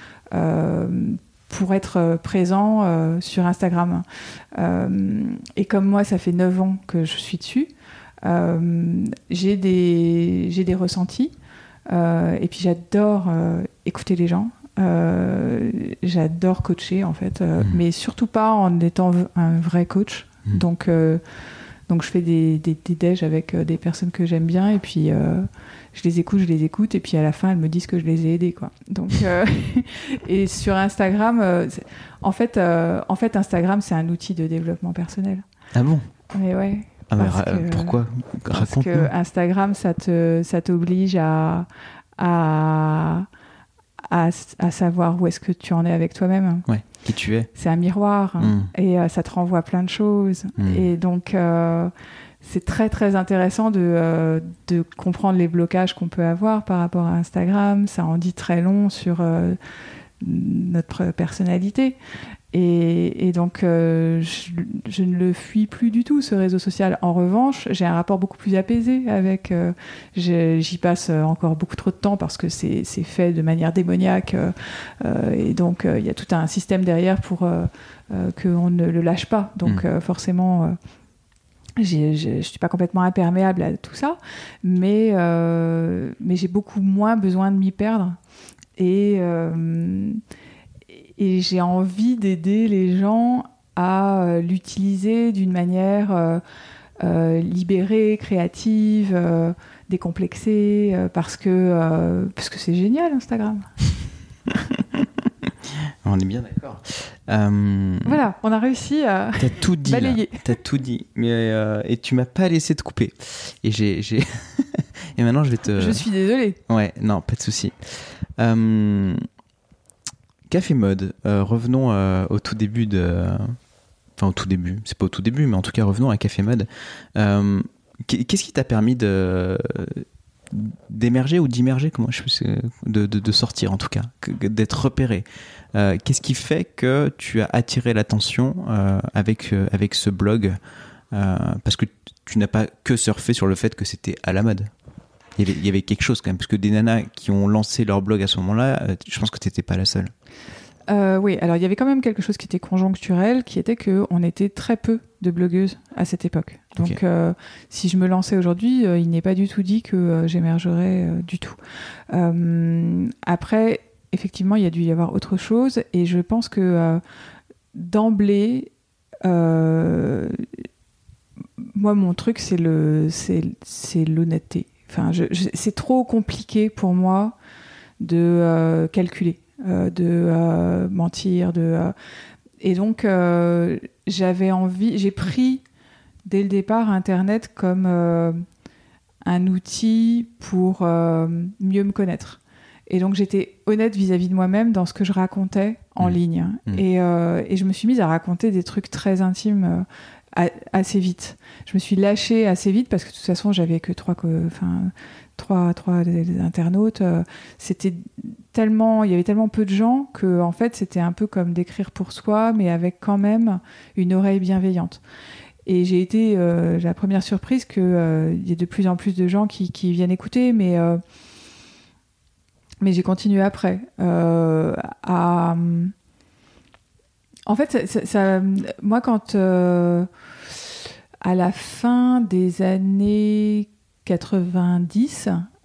être présent sur Instagram. Et comme moi, ça fait 9 ans que je suis dessus, j'ai des ressentis. Et puis j'adore écouter les gens. J'adore coacher, en fait. Mais surtout pas en étant un vrai coach. Donc je fais des déj avec des personnes que j'aime bien et puis je les écoute et puis à la fin elles me disent que je les ai aidées, quoi. Donc et sur Instagram en fait Instagram c'est un outil de développement personnel. Ah bon? Mais ouais. Pourquoi? Raconte-nous. Parce que Instagram ça t'oblige à savoir où est-ce que tu en es avec toi-même. Ouais, qui tu es. C'est un miroir et ça te renvoie plein de choses. Et donc, c'est très, très intéressant de comprendre les blocages qu'on peut avoir par rapport à Instagram. Ça en dit très long sur notre personnalité. Et donc, je ne le fuis plus du tout, ce réseau social. En revanche, j'ai un rapport beaucoup plus apaisé avec... j'y passe encore beaucoup trop de temps parce que c'est fait de manière démoniaque. Et donc, il y a tout un système derrière pour qu'on ne le lâche pas. Donc, forcément... je ne suis pas complètement imperméable à tout ça, mais j'ai beaucoup moins besoin de m'y perdre. Et j'ai envie d'aider les gens à l'utiliser d'une manière libérée, créative, décomplexée, parce que c'est génial, Instagram. On est bien d'accord. Voilà, on a réussi à balayer. T'as tout dit. Et tu m'as pas laissé te couper. Et et maintenant je vais te... Je suis désolée. Ouais, non, pas de souci. Café Mode, revenons au tout début Enfin, au tout début, c'est pas au tout début, mais en tout cas, revenons à Café Mode. Qu'est-ce qui t'a permis d'émerger ou d'immerger, de sortir en tout cas, d'être repéré? Qu'est-ce qui fait que tu as attiré l'attention avec ce blog? Parce que tu n'as pas que surfé sur le fait que c'était à la mode. Il y avait quelque chose quand même, parce que des nanas qui ont lancé leur blog à ce moment-là, je pense que tu n'étais pas la seule. Oui, alors il y avait quand même quelque chose qui était conjoncturel, qui était qu'on était très peu de blogueuses à cette époque. Donc okay. Si je me lançais aujourd'hui, il n'est pas du tout dit que j'émergerais du tout. Après, effectivement, il y a dû y avoir autre chose, et je pense que d'emblée, moi, mon truc, c'est l'honnêteté. Enfin, c'est trop compliqué pour moi de calculer. De mentir, et donc j'ai pris dès le départ Internet comme un outil pour mieux me connaître, et donc j'étais honnête vis-à-vis de moi-même dans ce que je racontais en ligne. Et je me suis mise à raconter des trucs très intimes assez vite. Je me suis lâchée assez vite parce que de toute façon j'avais que trois internautes. Il y avait tellement peu de gens que en fait c'était un peu comme d'écrire pour soi, mais avec quand même une oreille bienveillante. Et j'ai été la première surprise qu'il y ait de plus en plus de gens qui viennent écouter, mais j'ai continué après en fait moi quand à la fin des années 90,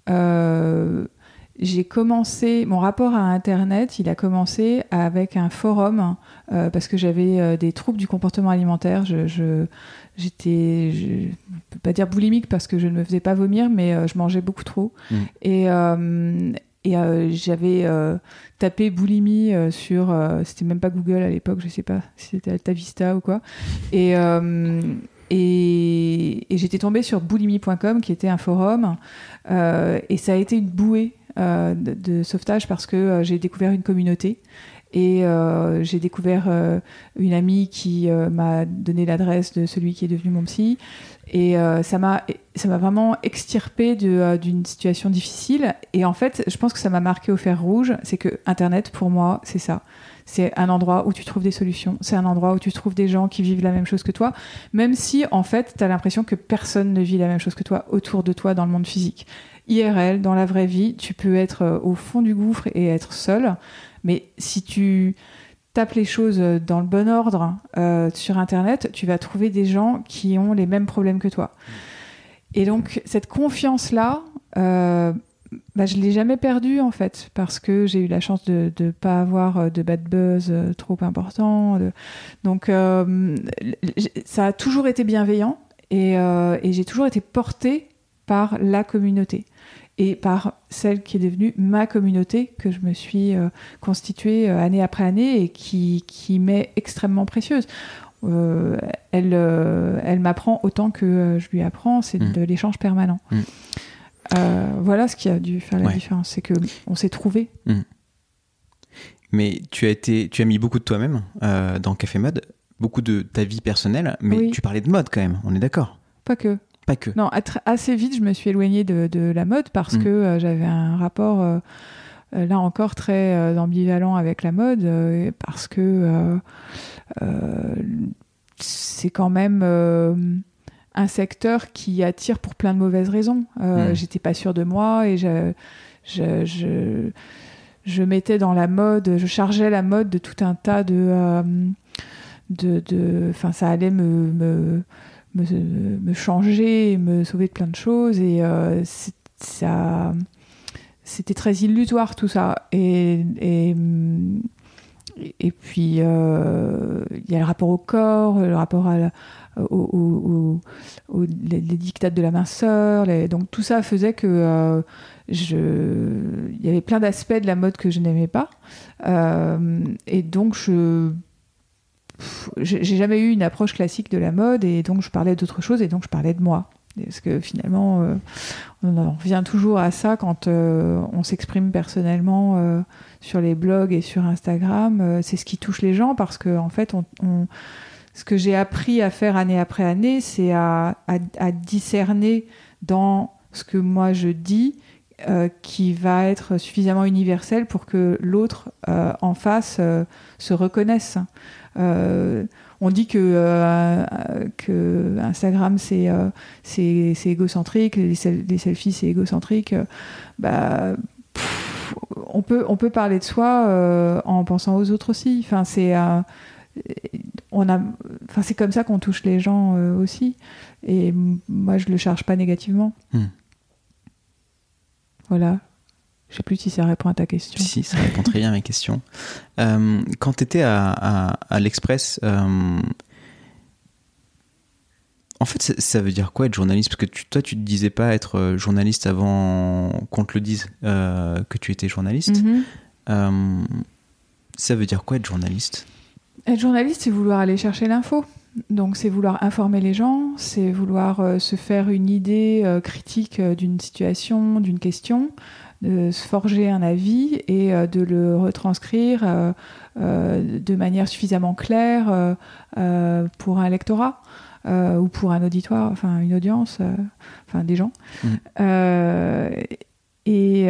j'ai commencé, mon rapport à Internet, il a commencé avec un forum parce que j'avais des troubles du comportement alimentaire. J'étais, je ne peux pas dire boulimique parce que je ne me faisais pas vomir, mais je mangeais beaucoup trop. Et j'avais tapé boulimie sur, c'était même pas Google à l'époque, je sais pas si c'était AltaVista ou quoi. Et j'étais tombée sur boulimie.com qui était un forum et ça a été une bouée de sauvetage parce que j'ai découvert une communauté. Et j'ai découvert une amie qui m'a donné l'adresse de celui qui est devenu mon psy. Et ça m'a vraiment extirpée d'une situation difficile. Et en fait, je pense que ça m'a marqué au fer rouge. C'est que Internet, pour moi, c'est ça. C'est un endroit où tu trouves des solutions. C'est un endroit où tu trouves des gens qui vivent la même chose que toi. Même si, en fait, tu as l'impression que personne ne vit la même chose que toi autour de toi dans le monde physique. IRL, dans la vraie vie, tu peux être au fond du gouffre et être seul. Mais si tu tapes les choses dans le bon ordre sur Internet, tu vas trouver des gens qui ont les mêmes problèmes que toi. Et donc, cette confiance-là, je ne l'ai jamais perdue, en fait, parce que j'ai eu la chance de ne pas avoir de bad buzz trop important. Donc, ça a toujours été bienveillant et j'ai toujours été portée par la communauté. Et par celle qui est devenue ma communauté, que je me suis constituée année après année et qui m'est extrêmement précieuse. Elle m'apprend autant que je lui apprends, c'est de l'échange permanent. Voilà ce qui a dû faire la différence, c'est qu'on s'est trouvés. Mais tu as mis beaucoup de toi-même dans Café Mode, beaucoup de ta vie personnelle, mais tu parlais de mode quand même, on est d'accord ? Pas que. Non, assez vite, je me suis éloignée de la mode parce que j'avais un rapport, là encore, très ambivalent avec la mode, parce que c'est quand même un secteur qui attire pour plein de mauvaises raisons. J'étais pas sûre de moi et je mettais dans la mode, je chargeais la mode de tout un tas enfin, ça allait me changer et me sauver de plein de choses et c'était très illusoire tout ça et puis il y a le rapport au corps, le rapport les dictats de la minceur, donc tout ça faisait que il y avait plein d'aspects de la mode que je n'aimais pas et donc j'ai jamais eu une approche classique de la mode et donc je parlais d'autre chose et donc je parlais de moi parce que finalement on revient toujours à ça quand on s'exprime personnellement sur les blogs et sur Instagram, c'est ce qui touche les gens parce que en fait ce que j'ai appris à faire année après année, c'est à discerner dans ce que moi je dis qui va être suffisamment universel pour que l'autre en face se reconnaisse. On dit que Instagram c'est égocentrique, les selfies c'est égocentrique. On peut parler de soi en pensant aux autres aussi. Enfin, c'est comme ça qu'on touche les gens aussi. Et moi, je le charge pas négativement. Voilà. Je sais plus si ça répond à ta question. Si, ça répond très bien à ma question. Quand tu étais à l'Express, en fait, ça veut dire quoi être journaliste ? Parce que toi, tu te disais pas être journaliste avant qu'on te le dise que tu étais journaliste. Ça veut dire quoi être journaliste ? Être journaliste, c'est vouloir aller chercher l'info. Donc, c'est vouloir informer les gens, c'est vouloir se faire une idée critique d'une situation, d'une question, de se forger un avis et de le retranscrire de manière suffisamment claire pour un lectorat ou pour un auditoire, enfin une audience, enfin des gens. Et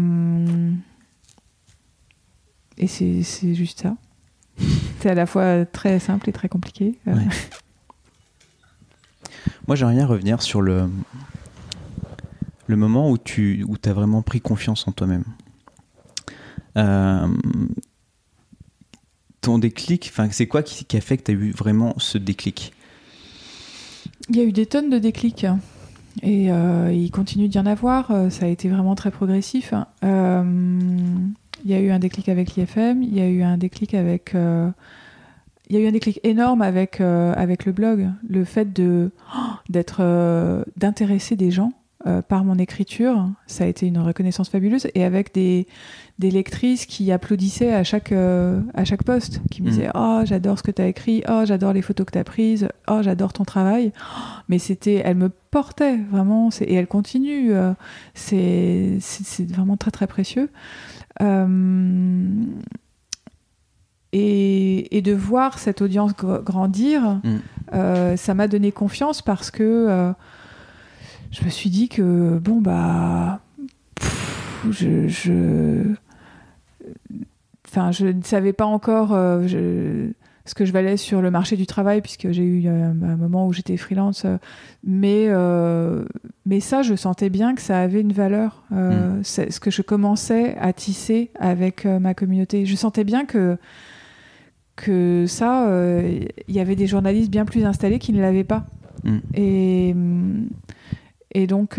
c'est juste ça. C'est à la fois très simple et très compliqué. Ouais. Moi, j'aimerais bien revenir sur le moment où tu as vraiment pris confiance en toi-même. Ton déclic, c'est quoi qui a fait que tu as eu vraiment ce déclic ? Il y a eu des tonnes de déclics. Et il continue d'y en avoir. Ça a été vraiment très progressif. Il y a eu un déclic avec l'IFM, il y a eu un déclic avec... il y a eu un déclic énorme avec le blog. Le fait d'intéresser des gens par mon écriture. Ça a été une reconnaissance fabuleuse, et avec des lectrices qui applaudissaient à chaque post, qui me disaient « Oh, j'adore ce que tu as écrit, oh, j'adore les photos que tu as prises, oh, j'adore ton travail. » Mais elle me portait vraiment, et elle continue. C'est vraiment très, très précieux. Et de voir cette audience grandir, ça m'a donné confiance, parce que je me suis dit que je ne savais pas encore ce que je valais sur le marché du travail, puisque j'ai eu un moment où j'étais freelance, mais ça, je sentais bien que ça avait une valeur, c'est ce que je commençais à tisser avec ma communauté. Je sentais bien que ça, il y avait des journalistes bien plus installés qui ne l'avaient pas. Et donc...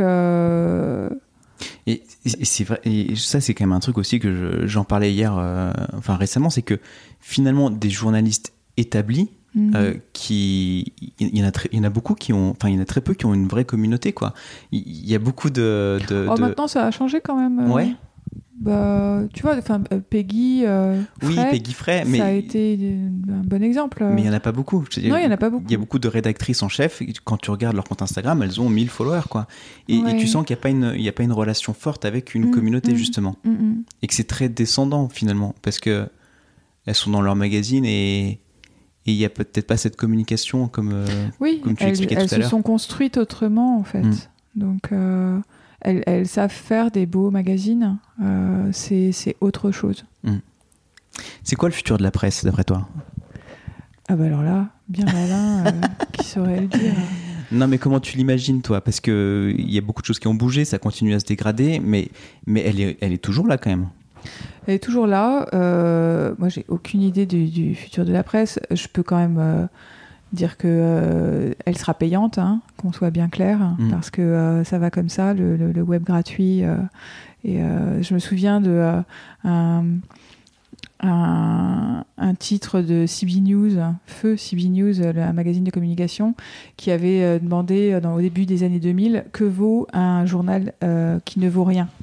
Et c'est vrai, et ça, c'est quand même un truc aussi que j'en parlais hier, récemment, c'est que finalement, des journalistes établis, il y en a beaucoup qui ont, il y en a très peu qui ont une vraie communauté, quoi. Il y a beaucoup de... Maintenant, ça a changé quand même. Ouais. Tu vois, Peggy Frey, Peggy Frey, mais ça a été un bon exemple. Mais il n'y en a pas beaucoup. Non, il n'y en a pas beaucoup. Il y a beaucoup de rédactrices en chef. Quand tu regardes leur compte Instagram, elles ont 1000 followers, quoi. Et tu sens qu'il n'y a pas une relation forte avec une communauté, justement. Et que c'est très descendant, finalement. Parce qu'elles sont dans leur magazine, et il n'y a peut-être pas cette communication comme tu l'expliquais tout à l'heure. Elles se sont construites autrement, en fait. Donc... Elles savent faire des beaux magazines, c'est autre chose. C'est quoi le futur de la presse, d'après toi ? Ah bah alors là, bien malin, qui saurait le dire. Non, mais comment tu l'imagines, toi ? Parce qu'il y a beaucoup de choses qui ont bougé, ça continue à se dégrader, mais elle est toujours là, quand même. Elle est toujours là. Moi, j'ai aucune idée du futur de la presse. Je peux quand même... dire que elle sera payante, qu'on soit bien clair, parce que ça va comme ça, le web gratuit. Et je me souviens de un titre de CB News, Feu CB News, un magazine de communication, qui avait demandé au début des années 2000 que vaut un journal qui ne vaut rien.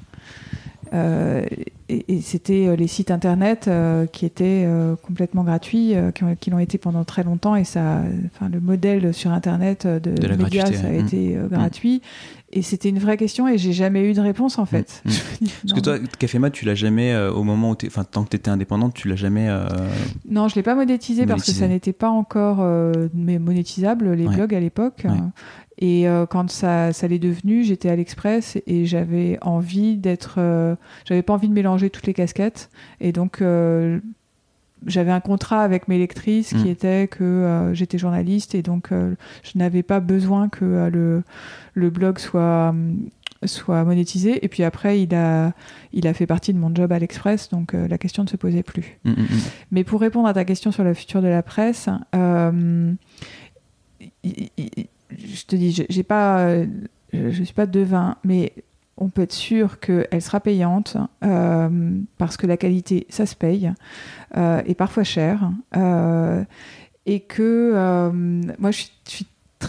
Et c'était les sites internet qui étaient complètement gratuits, qui l'ont été pendant très longtemps, et le modèle sur internet de médias, ça a été gratuit, et c'était une vraie question, et j'ai jamais eu de réponse, en fait. Parce que toi, Café Mode, tu l'as jamais, au moment où tant que tu étais indépendante, tu l'as jamais Non, je l'ai pas monétisé parce que ça n'était pas encore monétisable, les blogs à l'époque. Et quand ça l'est devenu, j'étais à l'Express, et j'avais pas envie de mélanger toutes les casquettes, et donc j'avais un contrat avec mes lectrices qui était que j'étais journaliste, et donc je n'avais pas besoin que le blog soit monétisé. Et puis après, il a fait partie de mon job à l'Express, donc la question ne se posait plus. Mais pour répondre à ta question sur le futur de la presse, je te dis, je suis pas devin, mais on peut être sûr qu'elle sera payante, parce que la qualité, ça se paye, et parfois cher, et que moi, je suis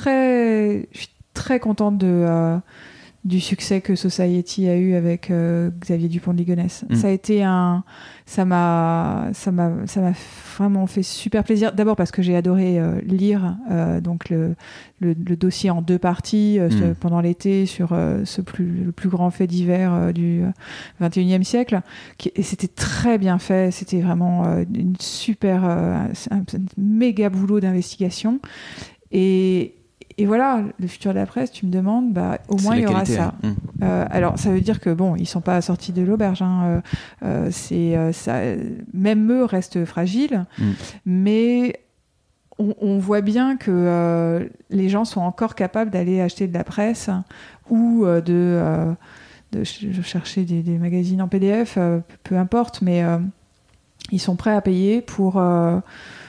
très contente du succès que Society a eu avec Xavier Dupont de Ligonnès. Ça a été ça m'a vraiment fait super plaisir. D'abord parce que j'ai adoré lire donc le dossier en 2 parties pendant l'été sur le plus grand fait divers du 21e siècle. Et c'était très bien fait. C'était vraiment une super, un méga boulot d'investigation. Et voilà, le futur de la presse, tu me demandes, au moins il y aura ça. Alors, ça veut dire que ils sont pas sortis de l'auberge. Ça, même eux restent fragiles, mais on voit bien que les gens sont encore capables d'aller acheter de la presse ou de chercher des magazines en PDF, peu importe, mais ils sont prêts à payer pour un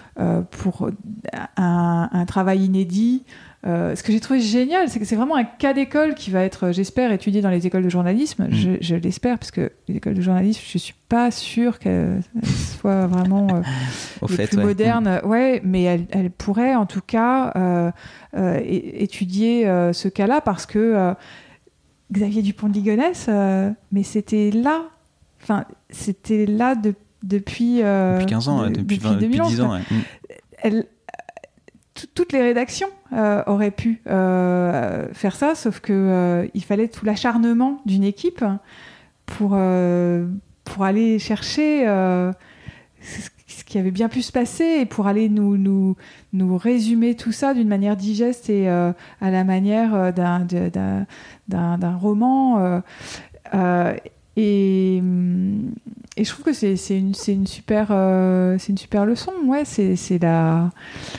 travail inédit. Ce que j'ai trouvé génial, c'est que c'est vraiment un cas d'école qui va être, j'espère, étudié dans les écoles de journalisme. Je l'espère, parce que les écoles de journalisme, je suis pas sûre qu'elles soient vraiment les plus modernes. Mais elles pourraient en tout cas étudier ce cas-là, parce que Xavier Dupont de Ligonnès, mais c'était là depuis 15 ans, depuis 10 ans. Ouais. Toutes les rédactions auraient pu faire ça, sauf que il fallait tout l'acharnement d'une équipe pour aller chercher ce qui avait bien pu se passer et pour aller nous résumer tout ça d'une manière digeste et à la manière d'un roman. Et je trouve que c'est une super leçon. Ouais, c'est la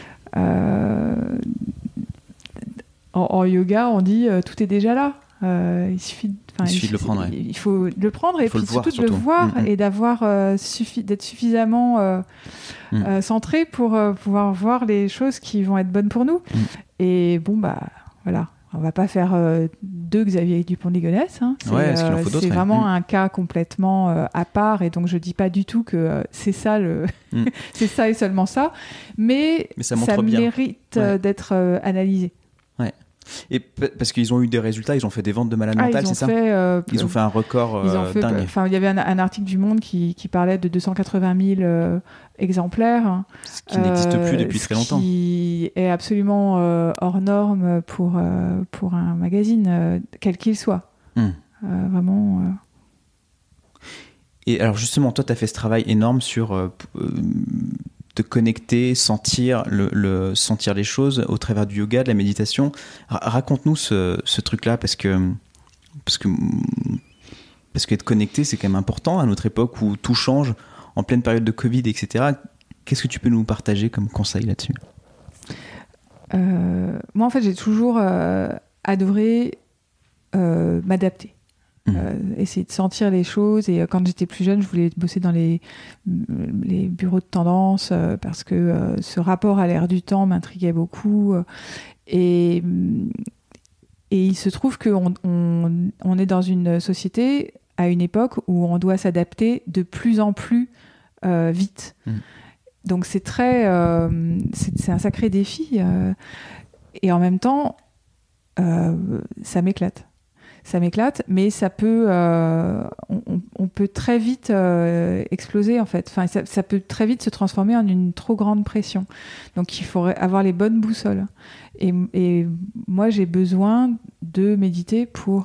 en yoga, on dit tout est déjà là. Il suffit de le prendre. Ouais. Il faut le prendre et puis surtout de le voir et d'être suffisamment centré pour pouvoir voir les choses qui vont être bonnes pour nous. Et bon, voilà. On va pas faire deux Xavier Dupont de Ligonnès. Hein. C'est vraiment un cas complètement à part, et donc je dis pas du tout que c'est ça c'est ça et seulement ça, mais ça mérite d'être analysé. Ouais. Et parce qu'ils ont eu des résultats, ils ont fait des ventes de malades mentales, c'est ça ? Ils ont fait un record dingue. Il y avait un article du Monde qui parlait de 280 000 exemplaires. Ce qui n'existe plus depuis très longtemps. Ce qui est absolument hors norme pour un magazine, quel qu'il soit. Vraiment... Et alors justement, toi, tu as fait ce travail énorme sur... te connecter, sentir les choses au travers du yoga, de la méditation. Raconte-nous ce truc-là, parce que être connecté, c'est quand même important à notre époque où tout change, en pleine période de Covid, etc. Qu'est-ce que tu peux nous partager comme conseil là-dessus ? Moi, en fait, j'ai toujours adoré m'adapter. Essayer de sentir les choses, et quand j'étais plus jeune, je voulais bosser dans les bureaux de tendance parce que ce rapport à l'air du temps m'intriguait beaucoup, et il se trouve qu'on est dans une société à une époque où on doit s'adapter de plus en plus vite. Donc c'est un sacré défi, et en même temps ça m'éclate, mais ça peut, on peut très vite exploser en fait. Enfin, ça peut très vite se transformer en une trop grande pression. Donc il faut avoir les bonnes boussoles. Et moi, j'ai besoin de méditer pour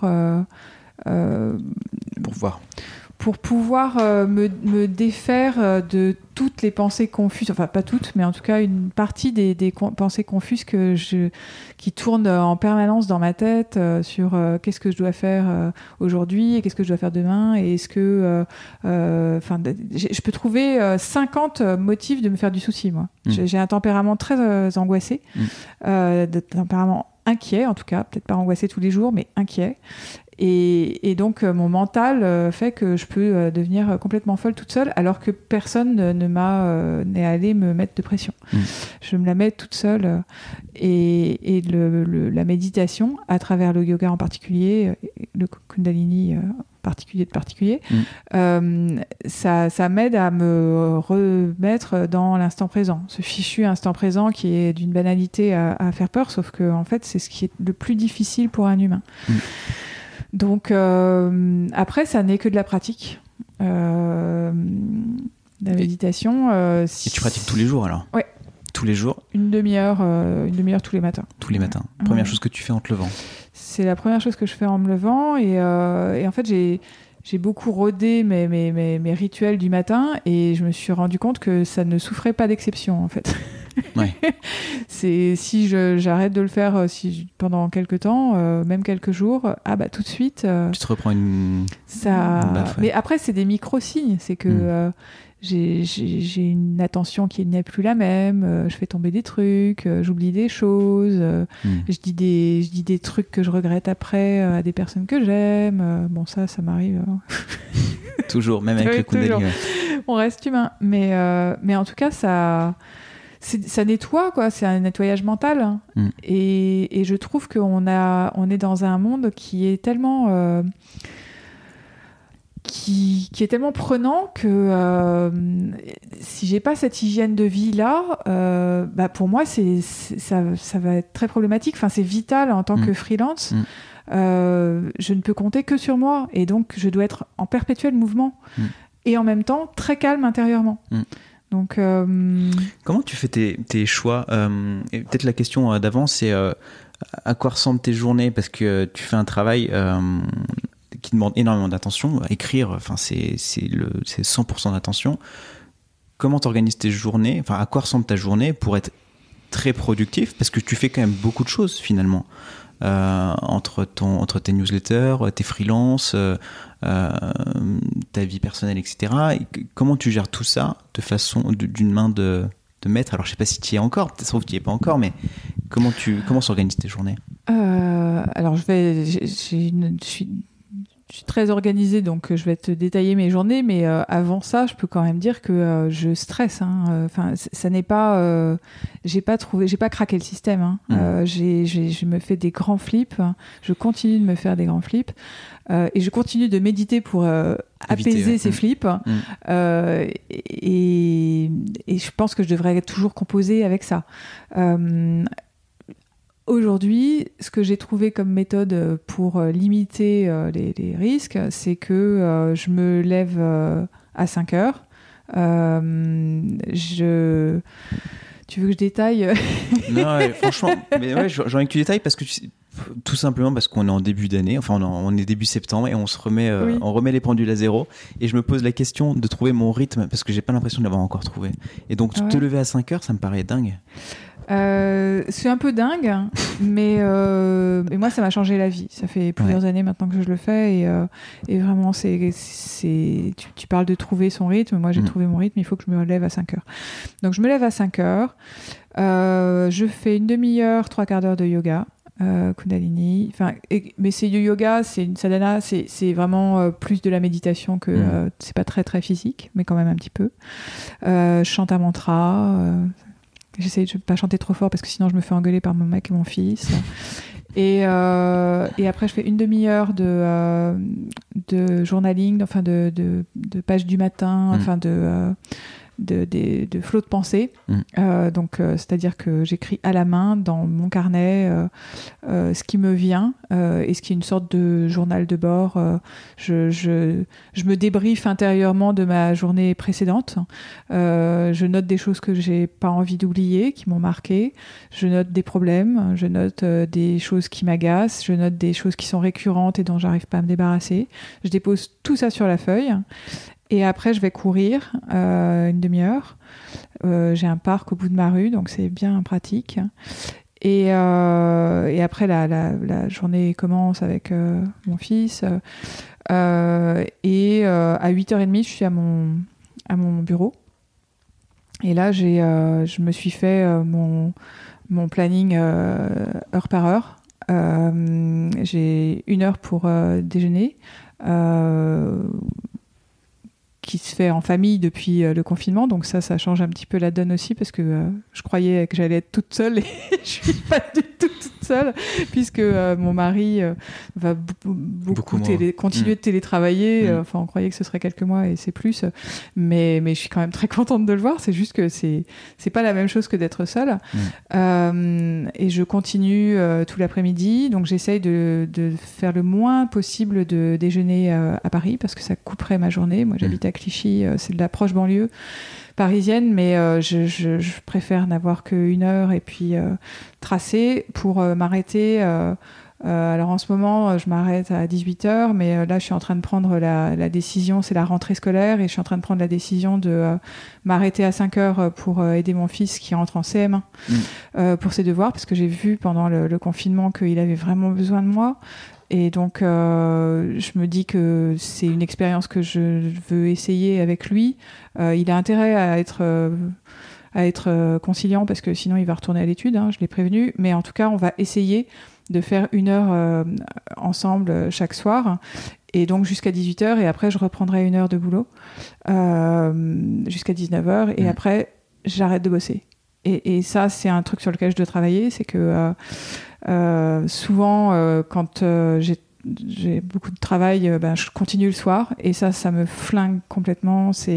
voir. Pour pouvoir me défaire de toutes les pensées confuses, enfin pas toutes, mais en tout cas une partie des pensées confuses qui tournent en permanence dans ma tête sur qu'est-ce que je dois faire aujourd'hui et qu'est-ce que je dois faire demain, et est-ce que je peux trouver 50 motifs de me faire du souci, moi. J'ai un tempérament très angoissé, de tempérament inquiet en tout cas, peut-être pas angoissé tous les jours, mais inquiet. Et donc mon mental fait que je peux devenir complètement folle toute seule, alors que personne n'est allé me mettre de pression. Je me la mets toute seule, et la méditation à travers le yoga en particulier, le Kundalini particulier, ça m'aide à me remettre dans l'instant présent, ce fichu instant présent qui est d'une banalité à faire peur, sauf que en fait c'est ce qui est le plus difficile pour un humain. Donc après, ça n'est que de la pratique. La méditation. Et tu pratiques tous les jours alors ? Oui. Tous les jours ? Une demi-heure tous les matins. Tous les matins. Première chose que tu fais en te levant ? C'est la première chose que je fais en me levant, et en fait j'ai beaucoup rodé mes rituels du matin, et je me suis rendu compte que ça ne souffrait pas d'exception en fait. Ouais. Si j'arrête de le faire pendant quelques temps, même quelques jours, tout de suite. Tu te reprends une baffe, ouais. Mais après, c'est des micro-signes. C'est que j'ai une attention qui n'est plus la même. Je fais tomber des trucs, j'oublie des choses. Je dis des trucs que je regrette après à des personnes que j'aime. Bon, ça m'arrive. Toujours, même avec le Kundalini. Ouais. On reste humain. Mais en tout cas, ça nettoie, quoi. C'est un nettoyage mental. Et je trouve qu'on est dans un monde qui est tellement qui est tellement prenant que si j'ai pas cette hygiène de vie là, pour moi ça va être très problématique. Enfin, c'est vital en tant que freelance je ne peux compter que sur moi. Et donc, je dois être en perpétuel mouvement. Et en même temps, très calme intérieurement. Donc, comment tu fais tes choix et peut-être la question d'avant, c'est à quoi ressemblent tes journées, parce que tu fais un travail qui demande énormément d'attention. Écrire, c'est 100% d'attention. Comment tu organises tes journées, à quoi ressemble ta journée pour être très productif, parce que tu fais quand même beaucoup de choses finalement, entre tes newsletters, tes freelances, ta vie personnelle, etc. Et comment tu gères tout ça d'une main de maître? Alors je sais pas si tu y es encore, peut-être que tu y es pas encore, mais comment s'organisent tes journées? Alors je suis très organisée, donc je vais te détailler mes journées, mais avant ça, je peux quand même dire que je stresse. Ça n'est pas, j'ai pas craqué le système. Je me fais des grands flips. Je continue de me faire des grands flips, et je continue de méditer pour apaiser ces flips. Et je pense que je devrais toujours composer avec ça. Aujourd'hui, ce que j'ai trouvé comme méthode pour limiter les risques, c'est que je me lève à 5 heures. Tu veux que je détaille? Non, franchement, mais ouais, j'ai envie que tu détailles, parce que tout simplement parce qu'on est en début d'année, on est début septembre, et on remet les pendules à zéro, et je me pose la question de trouver mon rythme, parce que j'ai pas l'impression de l'avoir encore trouvé. Et donc te lever à 5 heures, ça me paraît dingue. C'est un peu dingue, mais moi ça m'a changé la vie. Ça fait plusieurs années maintenant que je le fais, et vraiment tu parles de trouver son rythme. Moi j'ai trouvé mon rythme, il faut que je me lève à 5 heures. Donc je me lève à 5 heures, je fais une demi-heure, 3/4 d'heure de yoga, Kundalini, mais c'est du yoga, c'est une sadhana, c'est vraiment plus de la méditation que c'est pas très très physique, mais quand même un petit peu. Je chante un mantra. J'essaie de ne pas chanter trop fort parce que sinon je me fais engueuler par mon mec et mon fils. Et après, je fais une demi-heure de journaling, de page du matin, de flot de pensée. C'est-à-dire que j'écris à la main dans mon carnet ce qui me vient, et ce qui est une sorte de journal de bord. Je me débriefe intérieurement de ma journée précédente. Je note des choses que j'ai pas envie d'oublier, qui m'ont marqué. Je note des problèmes, je note des choses qui m'agacent, je note des choses qui sont récurrentes et dont j'arrive pas à me débarrasser. Je dépose tout ça sur la feuille. Et après, je vais courir une demi-heure. J'ai un parc au bout de ma rue, donc c'est bien pratique. Et après, la journée commence avec mon fils. Et à 8h30, je suis à mon bureau. Et là, je me suis fait mon planning heure par heure. J'ai 1 heure pour déjeuner. Qui se fait en famille depuis le confinement, donc ça change un petit peu la donne aussi, parce que je croyais que j'allais être toute seule, et je suis pas du tout toute seule, puisque mon mari va beaucoup continuer de télétravailler. On croyait que ce serait quelques mois, et c'est plus, mais je suis quand même très contente de le voir. C'est juste que c'est pas la même chose que d'être seule. Et je continue tout l'après-midi, donc j'essaye de faire le moins possible de déjeuner à Paris, parce que ça couperait ma journée. Moi j'habite à Clichy, c'est de la proche banlieue parisienne, mais je préfère n'avoir qu'1 heure et puis tracer pour m'arrêter. Alors en ce moment, je m'arrête à 18h, mais là je suis en train de prendre la décision, c'est la rentrée scolaire, et je suis en train de prendre la décision de m'arrêter à 5h pour aider mon fils qui rentre en CM1 pour ses devoirs, parce que j'ai vu pendant le confinement qu'il avait vraiment besoin de moi. Et donc, je me dis que c'est une expérience que je veux essayer avec lui. Il a intérêt à être conciliant, parce que sinon il va retourner à l'étude, je l'ai prévenu. Mais en tout cas, on va essayer de faire 1 heure ensemble chaque soir. Et donc jusqu'à 18h, et après je reprendrai 1 heure de boulot jusqu'à 19h. Et après, j'arrête de bosser. Et ça, c'est un truc sur lequel je dois travailler, c'est que souvent, quand j'ai j'ai beaucoup de travail, je continue le soir et ça me flingue complètement. Ça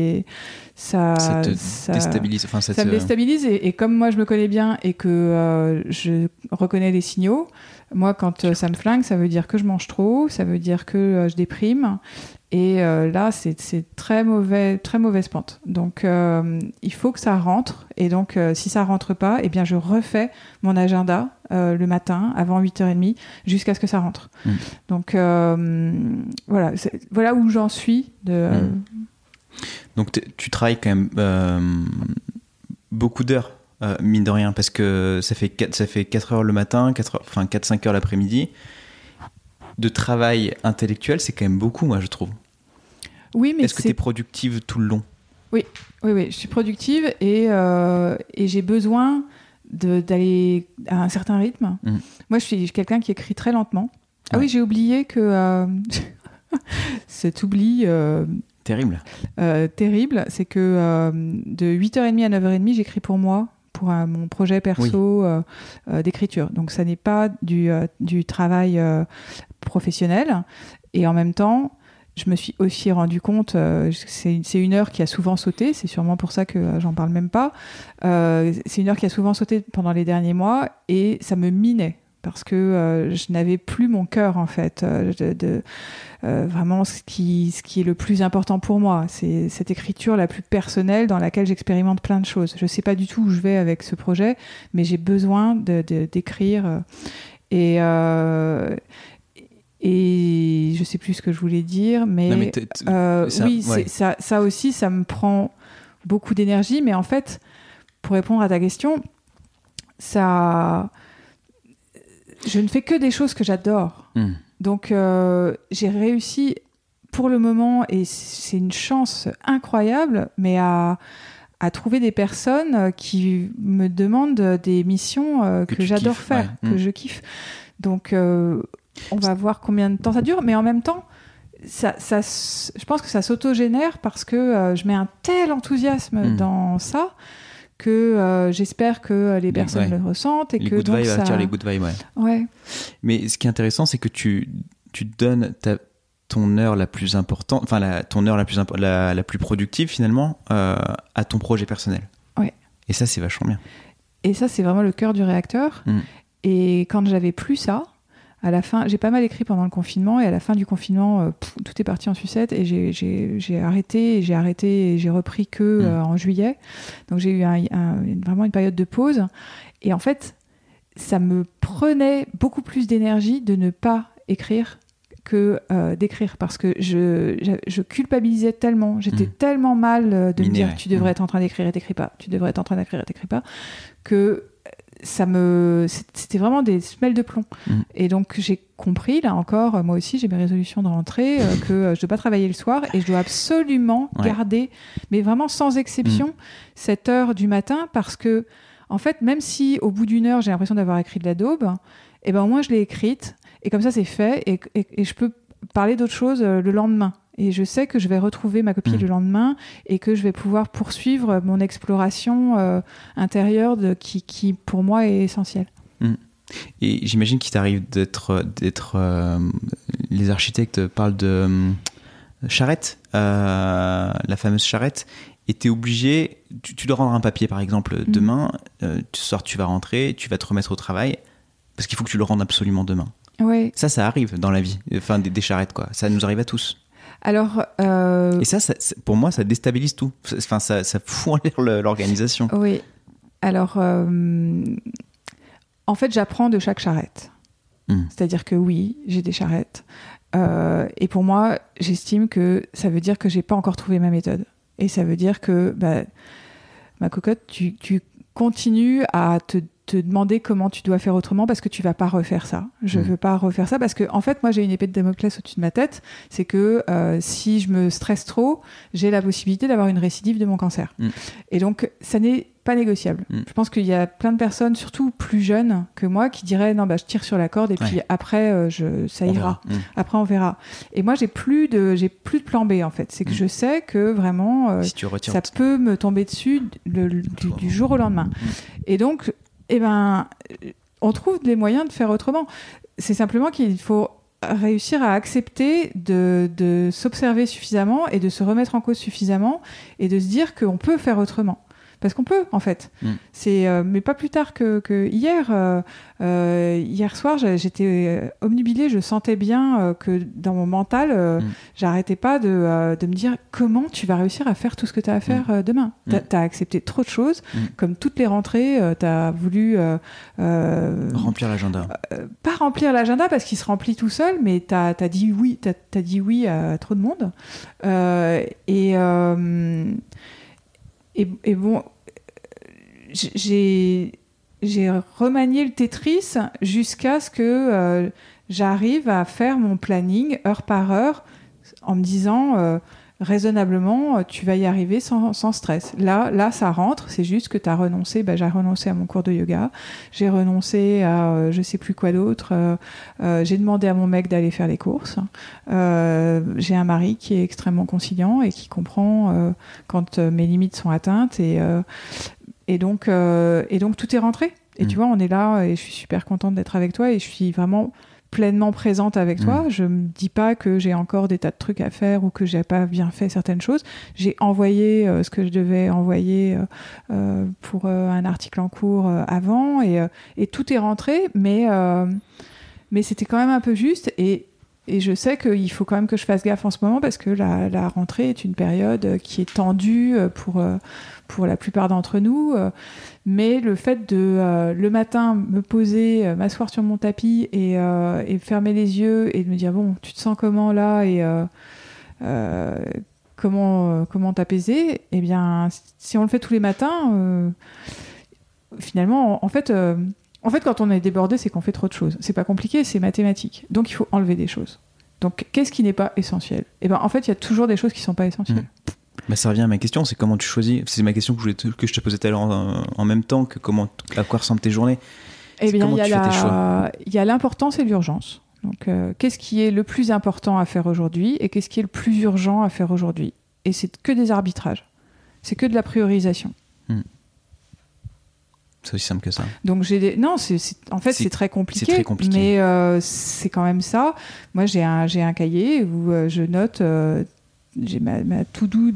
te déstabilise. Enfin, ça me déstabilise et comme moi je me connais bien et que je reconnais les signaux, moi quand ça me flingue, ça veut dire que je mange trop, ça veut dire que je déprime. Et là, c'est très mauvaise pente. Donc, il faut que ça rentre. Et donc, si ça rentre pas, eh bien, je refais mon agenda le matin avant 8h30 jusqu'à ce que ça rentre. Donc, voilà où j'en suis. Donc, tu travailles quand même beaucoup d'heures, mine de rien, parce que ça fait 4 heures le matin, 4-5 heures l'après-midi. De travail intellectuel, c'est quand même beaucoup, moi, je trouve. Oui, mais est-ce que tu es productive tout le long ? Oui, je suis productive et j'ai besoin d'aller à un certain rythme. Moi, je suis quelqu'un qui écrit très lentement. Ah oui, j'ai oublié que cet oubli terrible, c'est que de 8h30 à 9h30, j'écris pour moi, pour mon projet perso d'écriture. Donc, ça n'est pas du travail professionnel. Et en même temps, je me suis aussi rendu compte, c'est une heure qui a souvent sauté, c'est sûrement pour ça que j'en parle même pas. C'est une heure qui a souvent sauté pendant les derniers mois et ça me minait parce que je n'avais plus mon cœur en fait, vraiment ce qui est le plus important pour moi. C'est cette écriture la plus personnelle dans laquelle j'expérimente plein de choses. Je ne sais pas du tout où je vais avec ce projet, mais j'ai besoin d'écrire et je sais plus ce que je voulais dire, mais ça aussi, ça me prend beaucoup d'énergie. Mais en fait, pour répondre à ta question, je ne fais que des choses que j'adore. Donc, j'ai réussi pour le moment, et c'est une chance incroyable, mais à trouver des personnes qui me demandent des missions que j'adore faire, que je kiffe. Donc, on va voir combien de temps ça dure, mais en même temps, je pense que ça s'autogénère parce que je mets un tel enthousiasme dans ça que j'espère que les personnes le ressentent et les que good donc vibes, ça. Les good vibes, ouais. Mais ce qui est intéressant, c'est que tu donnes ton heure la plus importante, enfin ton heure la plus productive finalement à ton projet personnel. Ouais. Et ça, c'est vachement bien. Et ça, c'est vraiment le cœur du réacteur. Et quand j'avais plus ça. À la fin, j'ai pas mal écrit pendant le confinement et à la fin du confinement, tout est parti en sucette et j'ai arrêté et j'ai repris que en juillet. Donc j'ai eu vraiment une période de pause et en fait, ça me prenait beaucoup plus d'énergie de ne pas écrire que d'écrire parce que je culpabilisais tellement, j'étais tellement mal de me dire tu devrais être en train d'écrire et t'écris pas, tu devrais être en train d'écrire et t'écris pas, que c'était vraiment des semelles de plomb. Et donc j'ai compris, là encore, moi aussi j'ai mes résolutions de rentrée, que je dois pas travailler le soir et je dois absolument garder, mais vraiment sans exception, cette heure du matin parce que en fait, même si au bout d'une heure j'ai l'impression d'avoir écrit de la daube, et ben au moins je l'ai écrite et comme ça c'est fait et je peux parler d'autre chose le lendemain. Et je sais que je vais retrouver ma copie le lendemain et que je vais pouvoir poursuivre mon exploration intérieure qui, pour moi, est essentielle. Et j'imagine qu'il t'arrive d'être les architectes parlent de charrette, la fameuse charrette, et t'es obligé, tu dois rendre un papier, par exemple, demain, ce soir tu vas rentrer, tu vas te remettre au travail, parce qu'il faut que tu le rendes absolument demain. Ouais. Ça arrive dans la vie, enfin des charrettes, quoi. Ça nous arrive à tous. Alors, et ça, pour moi, ça déstabilise tout. Enfin, ça fout en l'air l'organisation. Oui. Alors, en fait, j'apprends de chaque charrette. C'est-à-dire que oui, j'ai des charrettes. Et pour moi, j'estime que ça veut dire que j'ai pas encore trouvé ma méthode. Et ça veut dire que, ma cocotte, tu continues à te demander comment tu dois faire autrement parce que tu vas pas refaire ça. Je veux pas refaire ça parce que en fait moi j'ai une épée de Damoclès au-dessus de ma tête, c'est que si je me stresse trop, j'ai la possibilité d'avoir une récidive de mon cancer. Et donc ça n'est pas négociable. Je pense qu'il y a plein de personnes, surtout plus jeunes que moi, qui diraient non je tire sur la corde et puis après ça ira. Après on verra. Et moi j'ai plus de plan B en fait. C'est que je sais que vraiment si tu retires, ça peut me tomber dessus du jour au lendemain. Et donc on trouve les moyens de faire autrement. C'est simplement qu'il faut réussir à accepter de s'observer suffisamment et de se remettre en cause suffisamment et de se dire qu'on peut faire autrement. Parce qu'on peut, en fait. Mais pas plus tard que hier. Hier soir, j'étais obnubilée. Je sentais bien que dans mon mental, j'arrêtais pas de me dire comment tu vas réussir à faire tout ce que tu as à faire demain. T'as accepté trop de choses. Comme toutes les rentrées, t'as voulu... remplir l'agenda. Pas remplir l'agenda parce qu'il se remplit tout seul, mais t'as dit oui, t'as dit oui à trop de monde. Et bon, j'ai remanié le Tetris jusqu'à ce que j'arrive à faire mon planning heure par heure en me disant raisonnablement, tu vas y arriver sans stress. Là, ça rentre, c'est juste que tu as renoncé. J'ai renoncé à mon cours de yoga, j'ai renoncé à je sais plus quoi d'autre, j'ai demandé à mon mec d'aller faire les courses. J'ai un mari qui est extrêmement conciliant et qui comprend quand mes limites sont atteintes et donc tout est rentré. Et tu vois, on est là et je suis super contente d'être avec toi et je suis vraiment pleinement présente avec toi. Je me dis pas que j'ai encore des tas de trucs à faire ou que j'ai pas bien fait certaines choses. J'ai envoyé ce que je devais envoyer pour un article en cours avant et tout est rentré, mais c'était quand même un peu juste et je sais qu'il faut quand même que je fasse gaffe en ce moment parce que la rentrée est une période qui est tendue pour la plupart d'entre nous. Mais le fait de le matin me poser, m'asseoir sur mon tapis et fermer les yeux et de me dire bon, tu te sens comment là et comment t'apaiser, eh bien si on le fait tous les matins, finalement en fait quand on est débordé, c'est qu'on fait trop de choses. C'est pas compliqué, c'est mathématique. Donc il faut enlever des choses. Donc qu'est-ce qui n'est pas essentiel ? Eh ben en fait, il y a toujours des choses qui sont pas essentielles. Bah, ça revient à ma question, c'est comment tu choisis. C'est ma question que je te posais tout à l'heure en même temps que à quoi ressemblent tes journées. Eh bien, il y a l'importance et l'urgence. Donc, qu'est-ce qui est le plus important à faire aujourd'hui et qu'est-ce qui est le plus urgent à faire aujourd'hui ? Et c'est que des arbitrages. C'est que de la priorisation. C'est aussi simple que ça. Donc c'est très compliqué. C'est très compliqué. Mais c'est quand même ça. Moi, j'ai un cahier où je note. J'ai ma to-do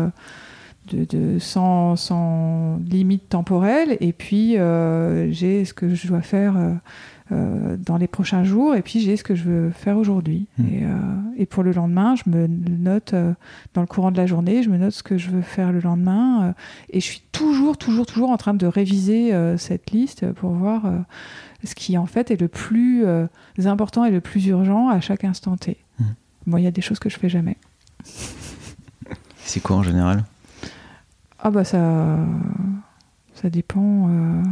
sans limite temporelle et puis j'ai ce que je dois faire dans les prochains jours et puis j'ai ce que je veux faire aujourd'hui et pour le lendemain je me note dans le courant de la journée, je me note ce que je veux faire le lendemain et je suis toujours en train de réviser cette liste pour voir ce qui en fait est le plus important et le plus urgent à chaque instant T. Bon, il y a des choses que je fais jamais. C'est quoi en général ? Ah bah ça dépend.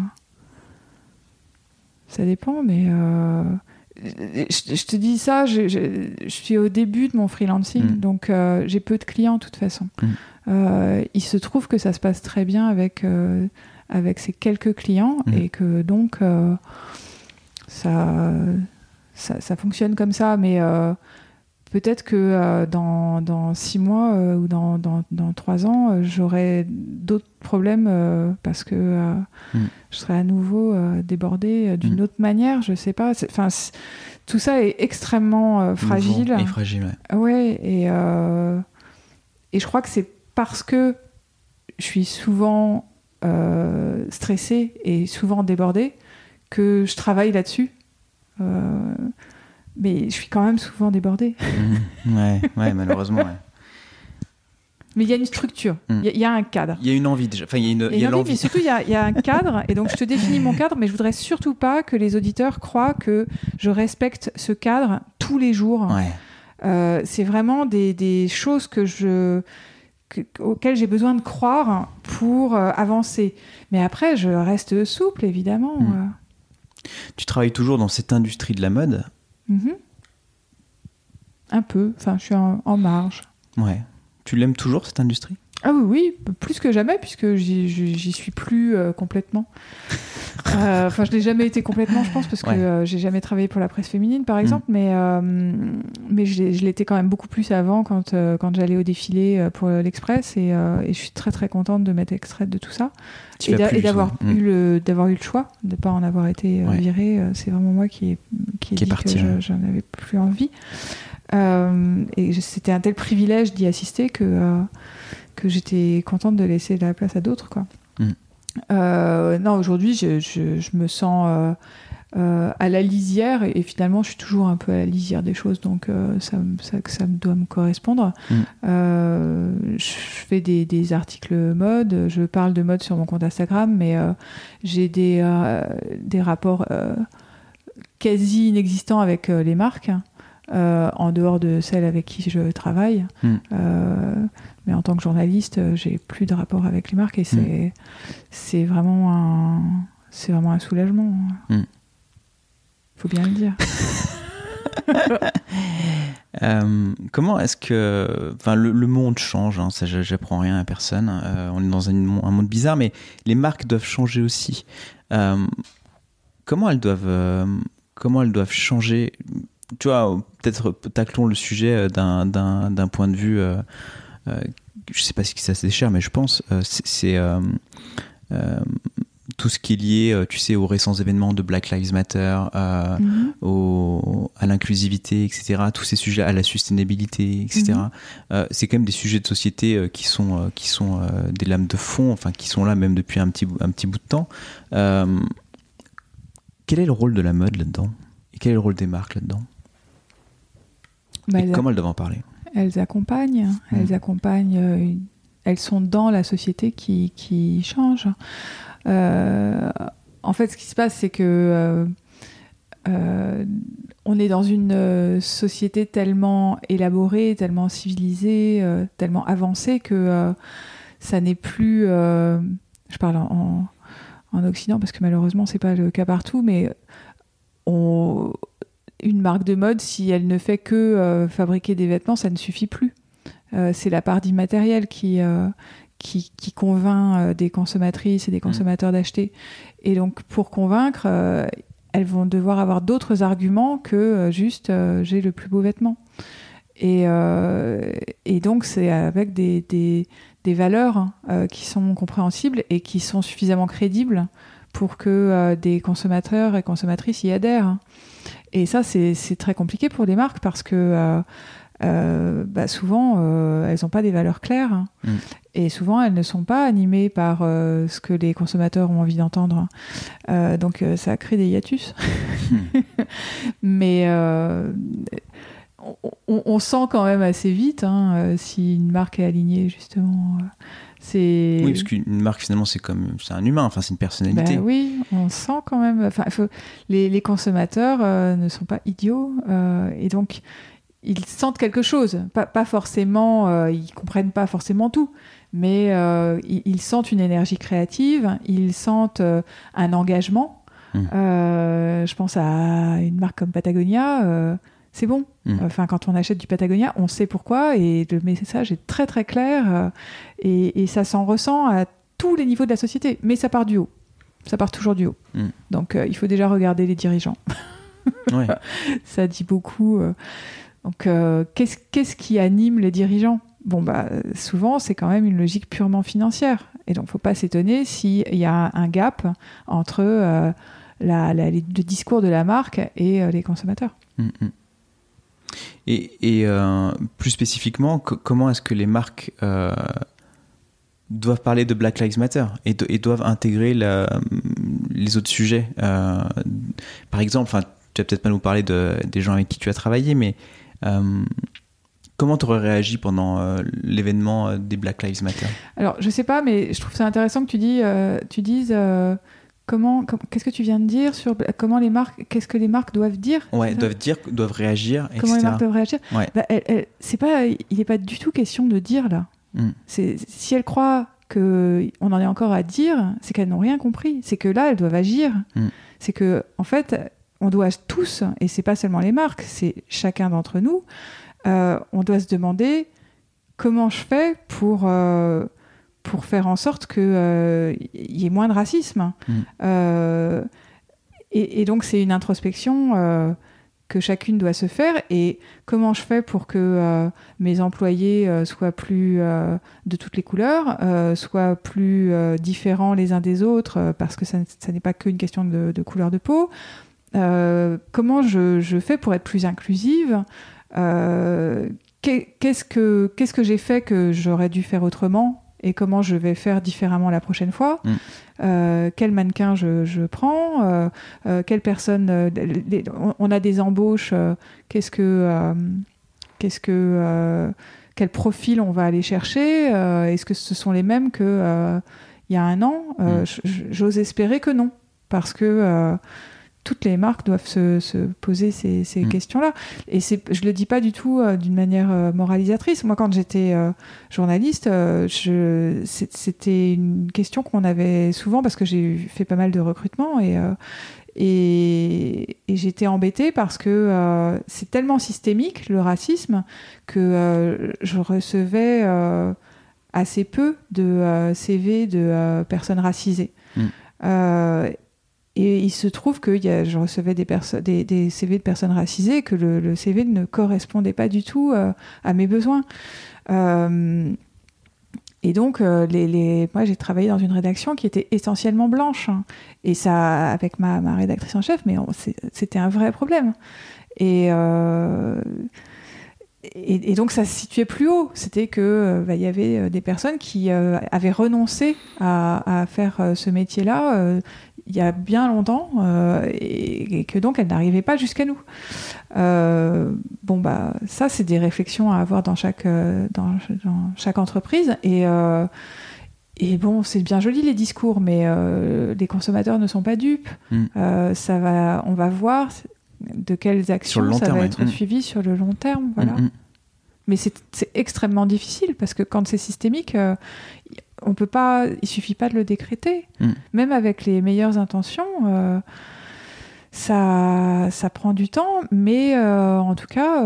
Ça dépend, mais je te dis ça, je suis au début de mon freelancing, donc j'ai peu de clients de toute façon. Il se trouve que ça se passe très bien avec ces quelques clients et que donc ça fonctionne comme ça, mais peut-être que dans 6 mois ou dans 3 ans, j'aurai d'autres problèmes parce que je serai à nouveau débordée d'une autre manière, je sais pas. Tout ça est extrêmement fragile. Et fragile, ouais. Ouais, et je crois que c'est parce que je suis souvent stressée et souvent débordée que je travaille là-dessus. Mais je suis quand même souvent débordée. Ouais, malheureusement, ouais. Mais il y a une structure, il y a un cadre. Il y a une envie déjà. Enfin, il y a l'envie. Mais surtout, il y a un cadre. Et donc, je te définis mon cadre, mais je voudrais surtout pas que les auditeurs croient que je respecte ce cadre tous les jours. Ouais. C'est vraiment des choses auxquelles j'ai besoin de croire pour avancer. Mais après, je reste souple, évidemment. Tu travailles toujours dans cette industrie de la mode ? Un peu. Enfin, je suis en marge. Ouais. Tu l'aimes toujours, cette industrie ? Ah oui, plus que jamais, puisque j'y suis plus complètement. Enfin, je l'ai jamais été complètement, je pense, parce que j'ai jamais travaillé pour la presse féminine, par exemple, mais je l'étais quand même beaucoup plus avant quand j'allais au défilé pour l'Express, et je suis très très contente de m'être extraite de tout ça et d'avoir eu le choix de pas en avoir été virée. C'est vraiment moi qui ai dit parti, que j'en avais plus envie. Et c'était un tel privilège d'y assister que j'étais contente de laisser la place à d'autres, quoi. Non, aujourd'hui, je me sens à la lisière, et finalement, je suis toujours un peu à la lisière des choses, donc ça doit me correspondre. Je fais des articles mode, je parle de mode sur mon compte Instagram, mais j'ai des rapports quasi inexistants avec les marques, en dehors de celles avec qui je travaille. Mais en tant que journaliste, j'ai plus de rapport avec les marques, et c'est vraiment un soulagement. Faut bien le dire. Comment est-ce que le monde change, hein, ça j'apprends rien à personne, on est dans un monde bizarre, mais les marques doivent changer aussi. Comment elles doivent changer? Tu vois, peut-être taclons le sujet d'un point de vue, je sais pas si ça c'est cher, mais je pense c'est tout ce qui est lié, tu sais, aux récents événements de Black Lives Matter, à l'inclusivité, etc., tous ces sujets, à la sustainabilité, etc. C'est quand même des sujets de société qui sont des lames de fond, enfin qui sont là même depuis un petit bout de temps. Quel est le rôle de la mode là-dedans? Et quel est le rôle des marques là-dedans? Et comment elles doivent en parler? Elles accompagnent. Elles sont dans la société qui change. En fait, ce qui se passe, c'est que on est dans une société tellement élaborée, tellement civilisée, tellement avancée que ça n'est plus... je parle en Occident, parce que malheureusement, c'est pas le cas partout, mais une marque de mode, si elle ne fait que fabriquer des vêtements, ça ne suffit plus. C'est la part d'immatériel qui convainc des consommatrices et des consommateurs d'acheter. Et donc, pour convaincre, elles vont devoir avoir d'autres arguments que juste j'ai le plus beau vêtement. Et donc, c'est avec des valeurs qui sont compréhensibles et qui sont suffisamment crédibles pour que des consommateurs et consommatrices y adhèrent. Et ça, c'est très compliqué pour les marques, parce que souvent, elles n'ont pas des valeurs claires. Et souvent, elles ne sont pas animées par ce que les consommateurs ont envie d'entendre. Donc, ça crée des hiatus. Mais on sent quand même assez vite si une marque est alignée, justement. Oui, parce qu'une marque, finalement, c'est un humain, enfin, c'est une personnalité. Oui, on sent quand même... les consommateurs ne sont pas idiots, et donc ils sentent quelque chose. Pas forcément, ils comprennent pas forcément tout, mais ils sentent une énergie créative, ils sentent un engagement. Je pense à une marque comme Patagonia, c'est bon. Enfin, quand on achète du Patagonia, on sait pourquoi, et le message est très très clair, et ça s'en ressent à tous les niveaux de la société, mais ça part du haut. Ça part toujours du haut. Donc il faut déjà regarder les dirigeants. Ouais. Ça dit beaucoup. Donc qu'est-ce qui anime les dirigeants? Souvent c'est quand même une logique purement financière, et donc faut pas s'étonner s'il y a un gap entre le discours de la marque et les consommateurs. Et plus spécifiquement, comment est-ce que les marques doivent parler de Black Lives Matter et doivent intégrer les autres sujets? Par exemple, tu vas peut-être pas nous parler des gens avec qui tu as travaillé, mais comment tu aurais réagi pendant l'événement des Black Lives Matter? Alors, je sais pas, mais je trouve ça intéressant que tu dises qu'est-ce que tu viens de dire sur qu'est-ce que les marques doivent dire? Ouais, doivent réagir, etc. Comment les marques doivent réagir? Ouais. Il n'est pas du tout question de dire là. Si elles croient qu'on en est encore à dire, c'est qu'elles n'ont rien compris. C'est que là, elles doivent agir. C'est que, en fait, on doit tous, et c'est pas seulement les marques, c'est chacun d'entre nous, on doit se demander comment je fais pour pour faire en sorte qu'il y ait moins de racisme. Et donc, c'est une introspection que chacune doit se faire. Et comment je fais pour que mes employés soient plus de toutes les couleurs, soient plus différents les uns des autres, parce que ça n'est pas qu'une question de couleur de peau. Comment je fais pour être plus inclusive, qu'est-ce que j'ai fait que j'aurais dû faire autrement et comment je vais faire différemment la prochaine fois. Quel mannequin je prends, quelle personne... on a des embauches, quel profil on va aller chercher, est-ce que ce sont les mêmes qu'il y a un an? J'ose espérer que non, parce que toutes les marques doivent se poser ces questions-là. Et je le dis pas du tout d'une manière moralisatrice. Moi, quand j'étais journaliste, c'était une question qu'on avait souvent, parce que j'ai fait pas mal de recrutement, et j'étais embêtée parce que c'est tellement systémique, le racisme, que je recevais assez peu de CV de personnes racisées. Et il se trouve que je recevais des CV de personnes racisées, et que le CV ne correspondait pas du tout à mes besoins. Et donc, moi, j'ai travaillé dans une rédaction qui était essentiellement blanche. Hein. Et ça, avec ma rédactrice en chef, mais c'était un vrai problème. Et donc, ça se situait plus haut. C'était que y avait des personnes qui avaient renoncé à faire ce métier-là il y a bien longtemps, et que donc elles n'arrivaient pas jusqu'à nous. Ça, c'est des réflexions à avoir dans chaque entreprise. Et bon, c'est bien joli les discours, mais les consommateurs ne sont pas dupes. On va voir de quelles actions ça va être suivi sur le long terme. Voilà. Mais c'est extrêmement difficile, parce que quand c'est systémique, on peut pas, il suffit pas de le décréter. Même avec les meilleures intentions, ça prend du temps, mais en tout cas,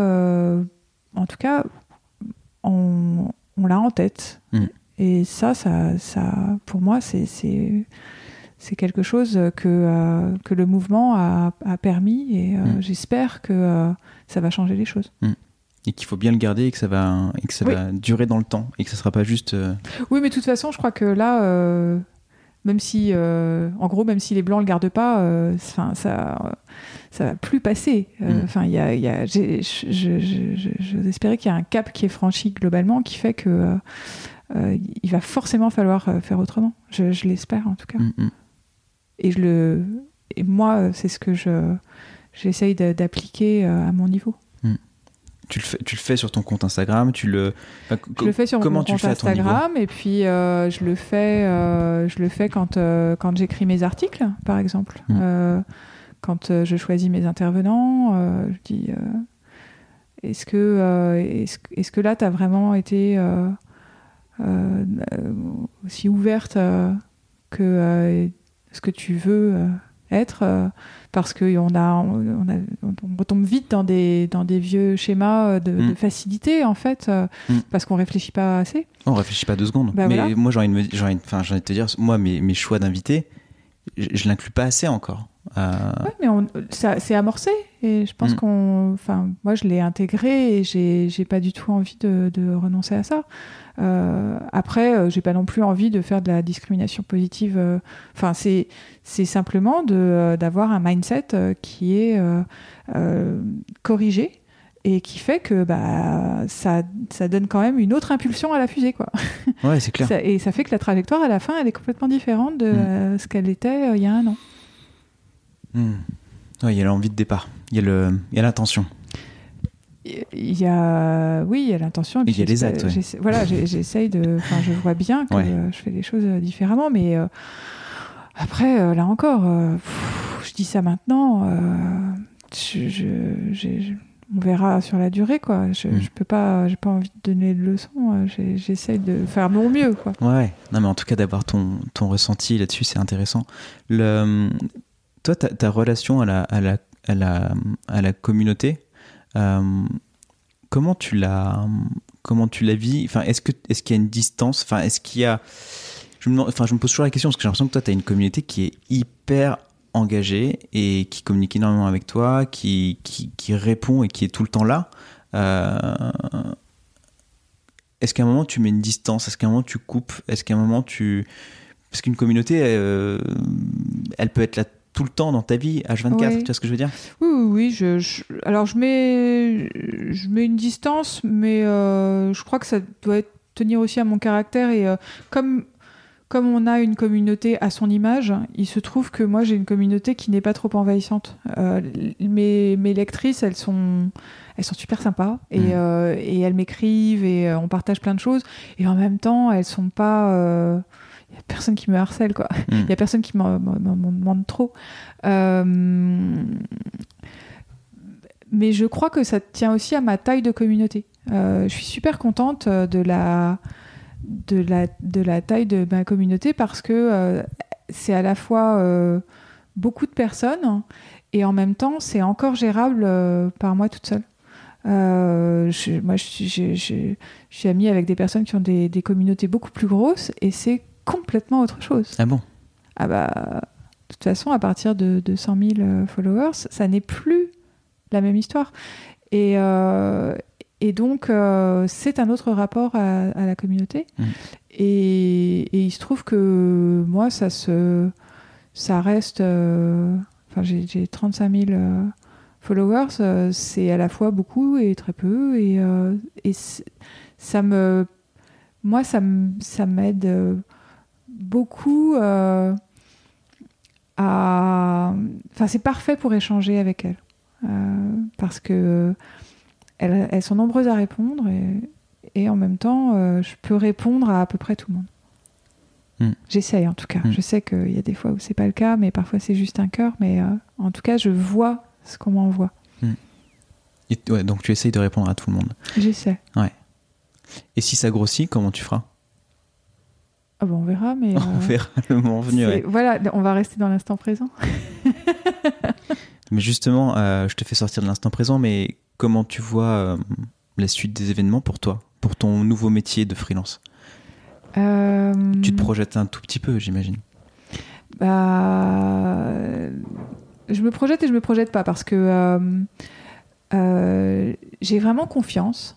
on l'a en tête. Et ça, pour moi, c'est quelque chose que le mouvement a permis, et j'espère que ça va changer les choses. Et qu'il faut bien le garder, et que ça va durer dans le temps, et que ça ne sera pas juste... Oui, mais de toute façon, je crois que là, même si les Blancs ne le gardent pas, ça va plus passer. J'ose espérer qu'il y a un cap qui est franchi globalement, qui fait que il va forcément falloir faire autrement. Je l'espère, en tout cas. Et moi, c'est ce que j'essaye d'appliquer à mon niveau. Tu le fais sur ton compte Instagram, je le fais sur mon compte Instagram, et puis je le fais quand j'écris mes articles, par exemple. Quand je choisis mes intervenants, je dis est-ce que là tu as vraiment été aussi ouverte que ce que tu veux être, parce qu'on retombe vite dans des vieux schémas de facilité, en fait, parce qu'on réfléchit pas assez. On réfléchit pas 2 secondes. Mais voilà. Moi, j'ai envie de te dire, moi, mes choix d'invités, je l'inclus pas assez encore. Ouais, mais c'est amorcé, et je pense moi, je l'ai intégré, et j'ai pas du tout envie de renoncer à ça. Après, j'ai pas non plus envie de faire de la discrimination positive. C'est simplement d'avoir un mindset qui est corrigé, et qui fait que ça donne quand même une autre impulsion à la fusée, quoi. Ouais, c'est clair. Et ça fait que la trajectoire à la fin, elle est complètement différente de ce qu'elle était il y a un an. Ouais, il y a l'envie de départ, il y a l'intention. Il y a l'intention, et il y a les actes. J'essaye je vois bien que je fais les choses différemment, mais après, là encore, je dis ça maintenant, on verra sur la durée, quoi. Je peux pas, j'ai pas envie de donner de leçons, j'essaye de faire mon mieux, quoi. Ouais, non, mais en tout cas, d'avoir ton ressenti là-dessus, c'est intéressant. Toi, ta relation à la communauté, comment tu l'as comment tu la vis? Enfin, est-ce qu'il y a une distance? Enfin, est-ce qu'il y a... je me pose toujours la question parce que j'ai l'impression que toi, tu as une communauté qui est hyper engagée et qui communique énormément avec toi, qui répond et qui est tout le temps là. Est-ce qu'à un moment, tu mets une distance? Est-ce qu'à un moment, tu coupes? Est-ce qu'à un moment, parce qu'une communauté, elle peut être là tout le temps dans ta vie, H24, ouais. Tu vois ce que je veux dire? Oui. Alors, je mets une distance, mais je crois que ça doit tenir aussi à mon caractère. Et comme on a une communauté à son image, il se trouve que moi, j'ai une communauté qui n'est pas trop envahissante. Mes lectrices, elles sont super sympas et elles m'écrivent et on partage plein de choses. Et en même temps, elles sont pas... Il n'y a personne qui me harcèle, quoi. Il n'y a personne qui m'en demande trop. Mais je crois que ça tient aussi à ma taille de communauté. Je suis super contente de la taille de ma communauté parce que c'est à la fois beaucoup de personnes et en même temps, c'est encore gérable par moi toute seule. Je suis amie avec des personnes qui ont des communautés beaucoup plus grosses et c'est complètement autre chose. Ah bon? Ah bah, de toute façon, à partir de 100 000 followers, ça n'est plus la même histoire. Et donc, c'est un autre rapport à la communauté. Et il se trouve que moi, ça reste... Enfin, j'ai 35 000 followers. C'est à la fois beaucoup et très peu. Et ça m'aide... beaucoup enfin c'est parfait pour échanger avec elles parce que elles sont nombreuses à répondre et en même temps je peux répondre à peu près tout le monde. J'essaye en tout cas. Je sais qu'il y a des fois où c'est pas le cas, mais parfois c'est juste un cœur, mais en tout cas je vois ce qu'on m'envoie. Ouais, donc tu essayes de répondre à tout le monde. J'essaie. Ouais. Et si ça grossit, comment tu feras? Ah bon, on verra, mais... on verra le moment venu, ouais. Voilà, on va rester dans l'instant présent. Mais justement, je te fais sortir de l'instant présent, mais comment tu vois la suite des événements pour toi, pour ton nouveau métier de freelance? Tu te projettes un tout petit peu, j'imagine. Je me projette et je me projette pas, parce que j'ai vraiment confiance.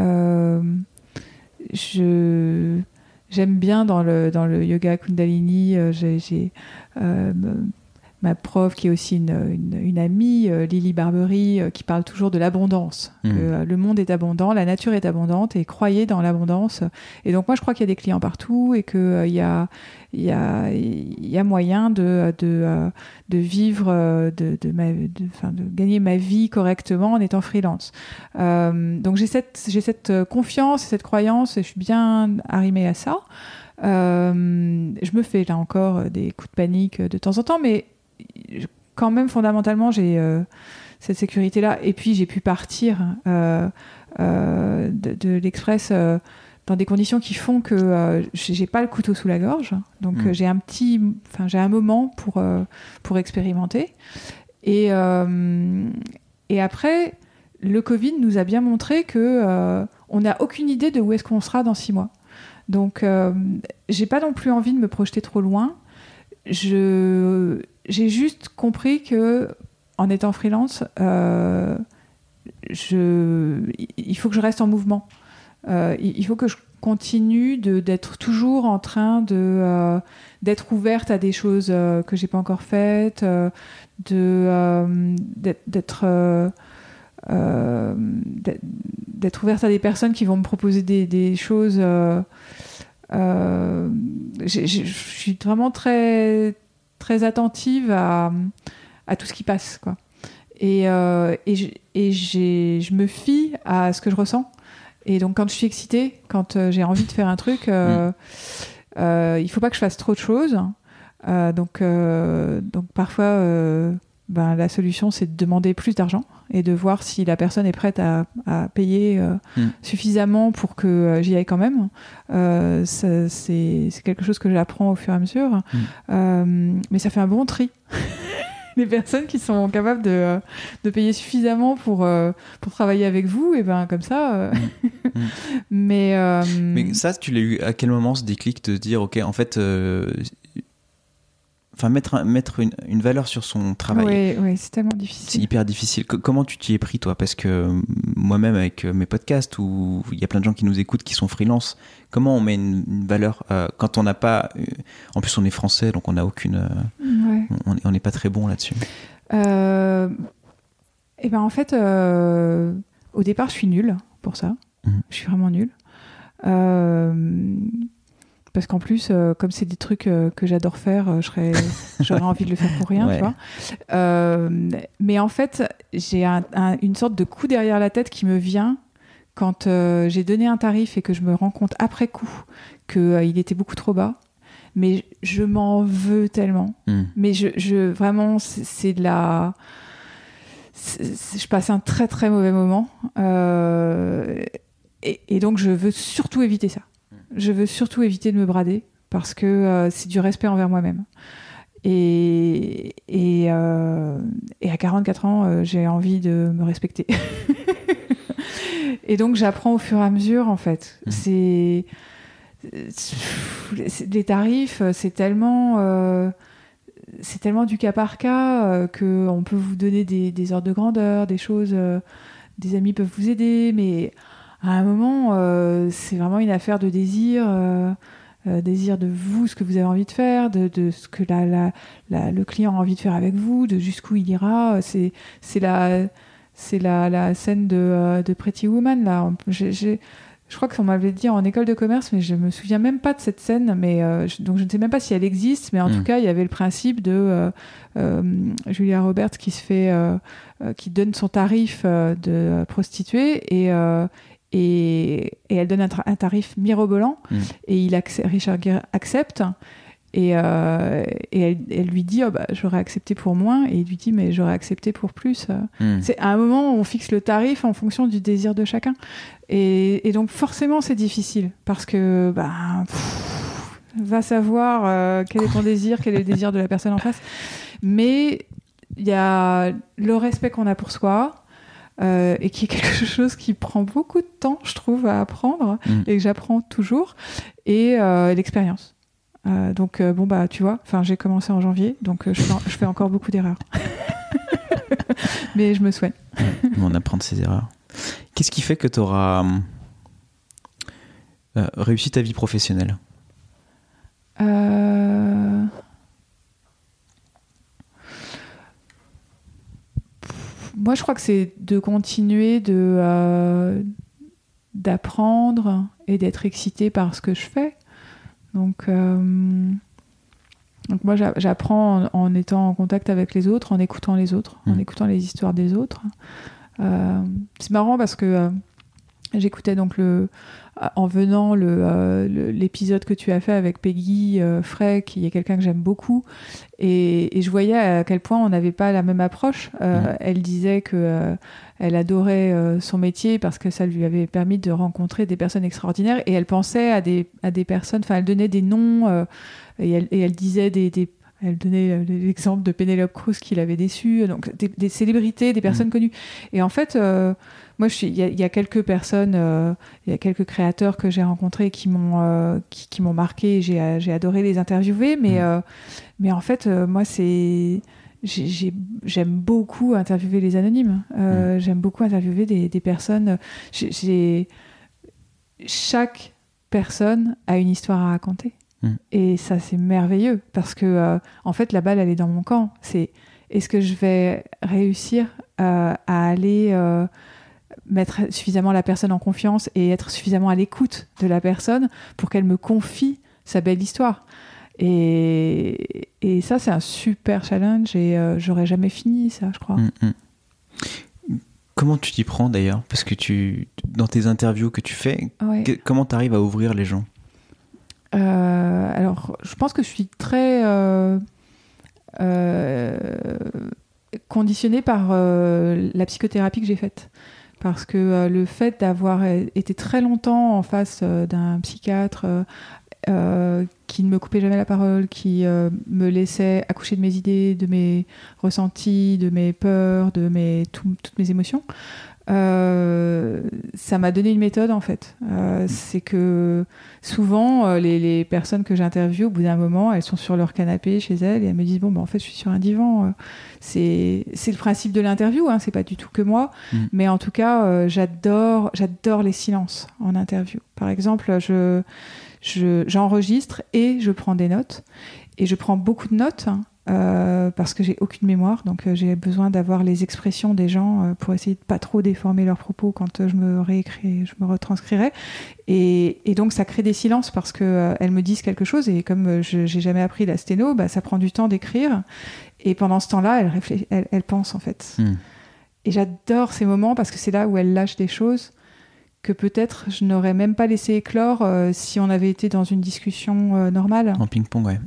J'aime bien dans le yoga Kundalini, j'ai ma prof qui est aussi une amie, Lily Barbery, qui parle toujours de l'abondance. Le monde est abondant, la nature est abondante et croyez dans l'abondance. Et donc moi je crois qu'il y a des clients partout et qu'il y a moyen de vivre, de gagner ma vie correctement en étant freelance. Donc j'ai cette confiance et cette croyance et je suis bien arrimée à ça. Je me fais là encore des coups de panique de temps en temps, mais quand même fondamentalement j'ai cette sécurité là et puis j'ai pu partir de l'Express dans des conditions qui font que j'ai pas le couteau sous la gorge, donc j'ai un moment pour expérimenter et après le Covid nous a bien montré que on n'a aucune idée de où est-ce qu'on sera dans 6 mois, donc j'ai pas non plus envie de me projeter trop loin. J'ai juste compris que en étant freelance, il faut que je reste en mouvement. Il faut que je continue d'être toujours en train d'être ouverte à des choses que j'ai pas encore faites, d'être ouverte à des personnes qui vont me proposer des choses. Je suis vraiment très très attentive à tout ce qui passe, quoi. Et je me fie à ce que je ressens. Et donc quand je suis excitée, quand j'ai envie de faire un truc, il faut pas que je fasse trop de choses. Donc parfois la solution c'est de demander plus d'argent et de voir si la personne est prête à payer suffisamment pour que j'y aille quand même. C'est quelque chose que j'apprends au fur et à mesure. Mais ça fait un bon tri des personnes qui sont capables de payer suffisamment pour travailler avec vous, et ben comme ça. Mais ça, tu l'as eu à quel moment, ce déclic de dire, ok, en fait, mettre une valeur sur son travail. Oui, c'est tellement difficile. C'est hyper difficile. Comment tu t'y es pris, toi? Parce que moi-même, avec mes podcasts, où il y a plein de gens qui nous écoutent, qui sont freelance, comment on met une valeur quand on n'a pas... En plus, on est français, donc on n'a aucune... On n'est pas très bon là-dessus. Et ben en fait, au départ, je suis nulle pour ça. Je suis vraiment nulle. Parce qu'en plus, comme c'est des trucs que j'adore faire, j'aurais envie de le faire pour rien, tu vois. Mais en fait, j'ai une sorte de coup derrière la tête qui me vient quand j'ai donné un tarif et que je me rends compte après coup qu'il était beaucoup trop bas. Mais je m'en veux tellement. Mais vraiment, c'est de la... Je passe un très très mauvais moment. Et donc, je veux surtout éviter ça. Je veux surtout éviter de me brader parce que c'est du respect envers moi-même. Et à 44 ans, j'ai envie de me respecter. Et donc, j'apprends au fur et à mesure, en fait. Les tarifs, c'est tellement du cas par cas qu'on peut vous donner des ordres de grandeur, des choses, des amis peuvent vous aider, mais à un moment, c'est vraiment une affaire de désir de vous, ce que vous avez envie de faire, de ce que le client a envie de faire avec vous, de jusqu'où il ira. C'est la scène de Pretty Woman, là. Je crois qu'on m'avait dit en école de commerce, mais je me souviens même pas de cette scène, mais donc je ne sais même pas si elle existe, mais en tout cas, il y avait le principe de Julia Roberts qui qui donne son tarif de prostituée et elle donne un tarif mirobolant et Richard Gere accepte et elle lui dit j'aurais accepté pour moins, et il lui dit mais j'aurais accepté pour plus. C'est à un moment où on fixe le tarif en fonction du désir de chacun, et donc forcément c'est difficile parce que va savoir quel est ton désir, quel est le désir de la personne en face, mais il y a le respect qu'on a pour soi, et qui est quelque chose qui prend beaucoup de temps, je trouve, à apprendre, et que j'apprends toujours, et l'expérience. Donc, tu vois, j'ai commencé en janvier, donc je fais encore beaucoup d'erreurs. Mais je me soigne. On apprend de ses erreurs. Qu'est-ce qui fait que tu auras réussi ta vie professionnelle ? Moi, je crois que c'est de continuer d'apprendre et d'être excitée par ce que je fais. Donc moi, j'apprends en étant en contact avec les autres, en écoutant les autres, en écoutant les histoires des autres. C'est marrant parce que j'écoutais donc en venant l'épisode que tu as fait avec Peggy Frey, qui est quelqu'un que j'aime beaucoup, et je voyais à quel point on n'avait pas la même approche. Elle disait que elle adorait son métier parce que ça lui avait permis de rencontrer des personnes extraordinaires, et elle pensait à des personnes, elle donnait des noms, et elle disait elle donnait l'exemple de Penelope Cruz qui l'avait déçue, donc des célébrités, des personnes connues. Et en fait, moi, il y a quelques personnes, il y a quelques créateurs que j'ai rencontrés qui m'ont marqué. J'ai adoré les interviewer, mais en fait, moi, j'aime beaucoup interviewer les anonymes. J'aime beaucoup interviewer des personnes. Chaque personne a une histoire à raconter. Et ça, c'est merveilleux parce que en fait, la balle, elle est dans mon camp. C'est est-ce que je vais réussir à aller mettre suffisamment la personne en confiance et être suffisamment à l'écoute de la personne pour qu'elle me confie sa belle histoire. Et ça, c'est un super challenge, et j'aurais jamais fini ça, je crois. Comment tu t'y prends d'ailleurs ? Parce que dans tes interviews que tu fais, comment tu arrives à ouvrir les gens ? Alors, je pense que je suis très conditionnée par la psychothérapie que j'ai faite. Parce que le fait d'avoir été très longtemps en face d'un psychiatre qui ne me coupait jamais la parole, qui me laissait accoucher de mes idées, de mes ressentis, de mes peurs, de toutes mes émotions. Ça m'a donné une méthode en fait. C'est que souvent les personnes que j'interviewe, au bout d'un moment, elles sont sur leur canapé chez elles et elles me disent bon, en fait je suis sur un divan. C'est le principe de l'interview, hein, c'est pas du tout que moi, mais en tout cas j'adore les silences en interview. Par exemple, j'enregistre et je prends des notes, et je prends beaucoup de notes, hein, parce que j'ai aucune mémoire, donc j'ai besoin d'avoir les expressions des gens pour essayer de pas trop déformer leurs propos quand je me retranscrirai, et donc ça crée des silences parce que elles me disent quelque chose, et comme j'ai jamais appris la sténo, ça prend du temps d'écrire, et pendant ce temps-là elles pensent en fait. Et j'adore ces moments parce que c'est là où elles lâchent des choses que peut-être je n'aurais même pas laissé éclore si on avait été dans une discussion normale. En ping-pong, ouais.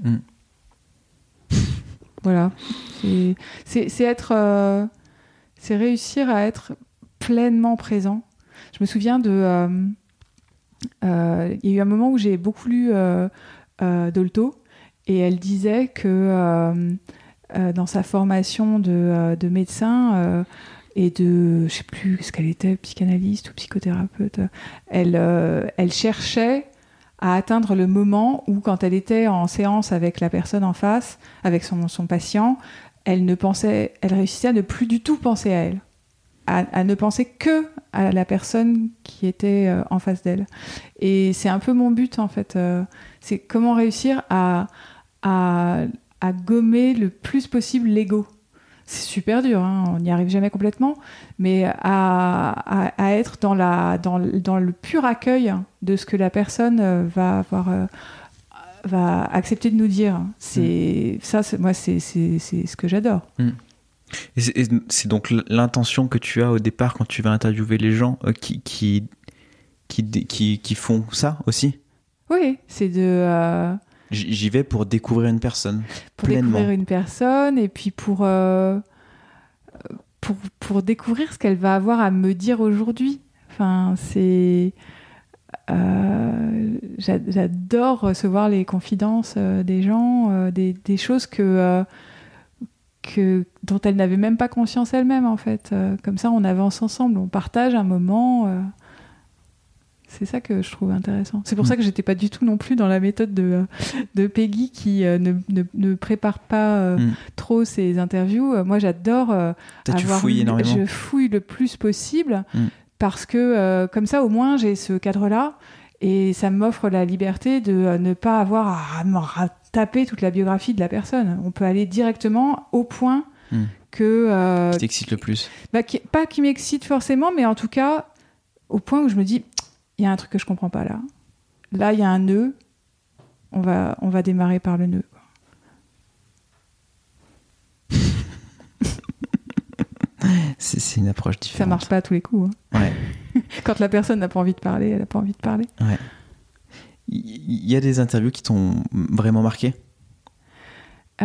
Voilà. C'est réussir à être pleinement présent. Je me souviens il y a eu un moment où j'ai beaucoup lu Dolto, et elle disait que dans sa formation de médecin et de, je sais plus ce qu'elle était, psychanalyste ou psychothérapeute, elle cherchait à atteindre le moment où, quand elle était en séance avec la personne en face, avec son patient, elle réussissait à ne plus du tout penser à elle, à ne penser que à la personne qui était en face d'elle. Et c'est un peu mon but en fait, c'est comment réussir à gommer le plus possible l'ego. C'est super dur, hein, on n'y arrive jamais complètement, mais à être dans le pur accueil de ce que la personne va accepter de nous dire. C'est ce que j'adore. Et c'est donc l'intention que tu as au départ quand tu vas interviewer les gens qui font ça aussi. Oui, c'est de... J'y vais pour découvrir une personne pleinement. Découvrir une personne, et puis pour découvrir ce qu'elle va avoir à me dire aujourd'hui. Enfin, j'adore recevoir les confidences des gens, des choses dont elle n'avait même pas conscience elle-même en fait. Comme ça, on avance ensemble, on partage un moment. C'est ça que je trouve intéressant. C'est pour ça que j'étais pas du tout non plus dans la méthode de Peggy qui ne prépare pas trop ses interviews. Moi, j'adore je fouille le plus possible parce que comme ça, au moins, j'ai ce cadre-là et ça m'offre la liberté de ne pas avoir à me taper toute la biographie de la personne. On peut aller directement au point qui t'excite le plus. Pas qui m'excite forcément, mais en tout cas, au point où je me dis... Il y a un truc que je comprends pas là. Là, il y a un nœud. On va démarrer par le nœud. C'est une approche différente. Ça marche pas à tous les coups. Hein. Ouais. Quand la personne n'a pas envie de parler, elle n'a pas envie de parler. Ouais. Il y a des interviews qui t'ont vraiment marqué ? Il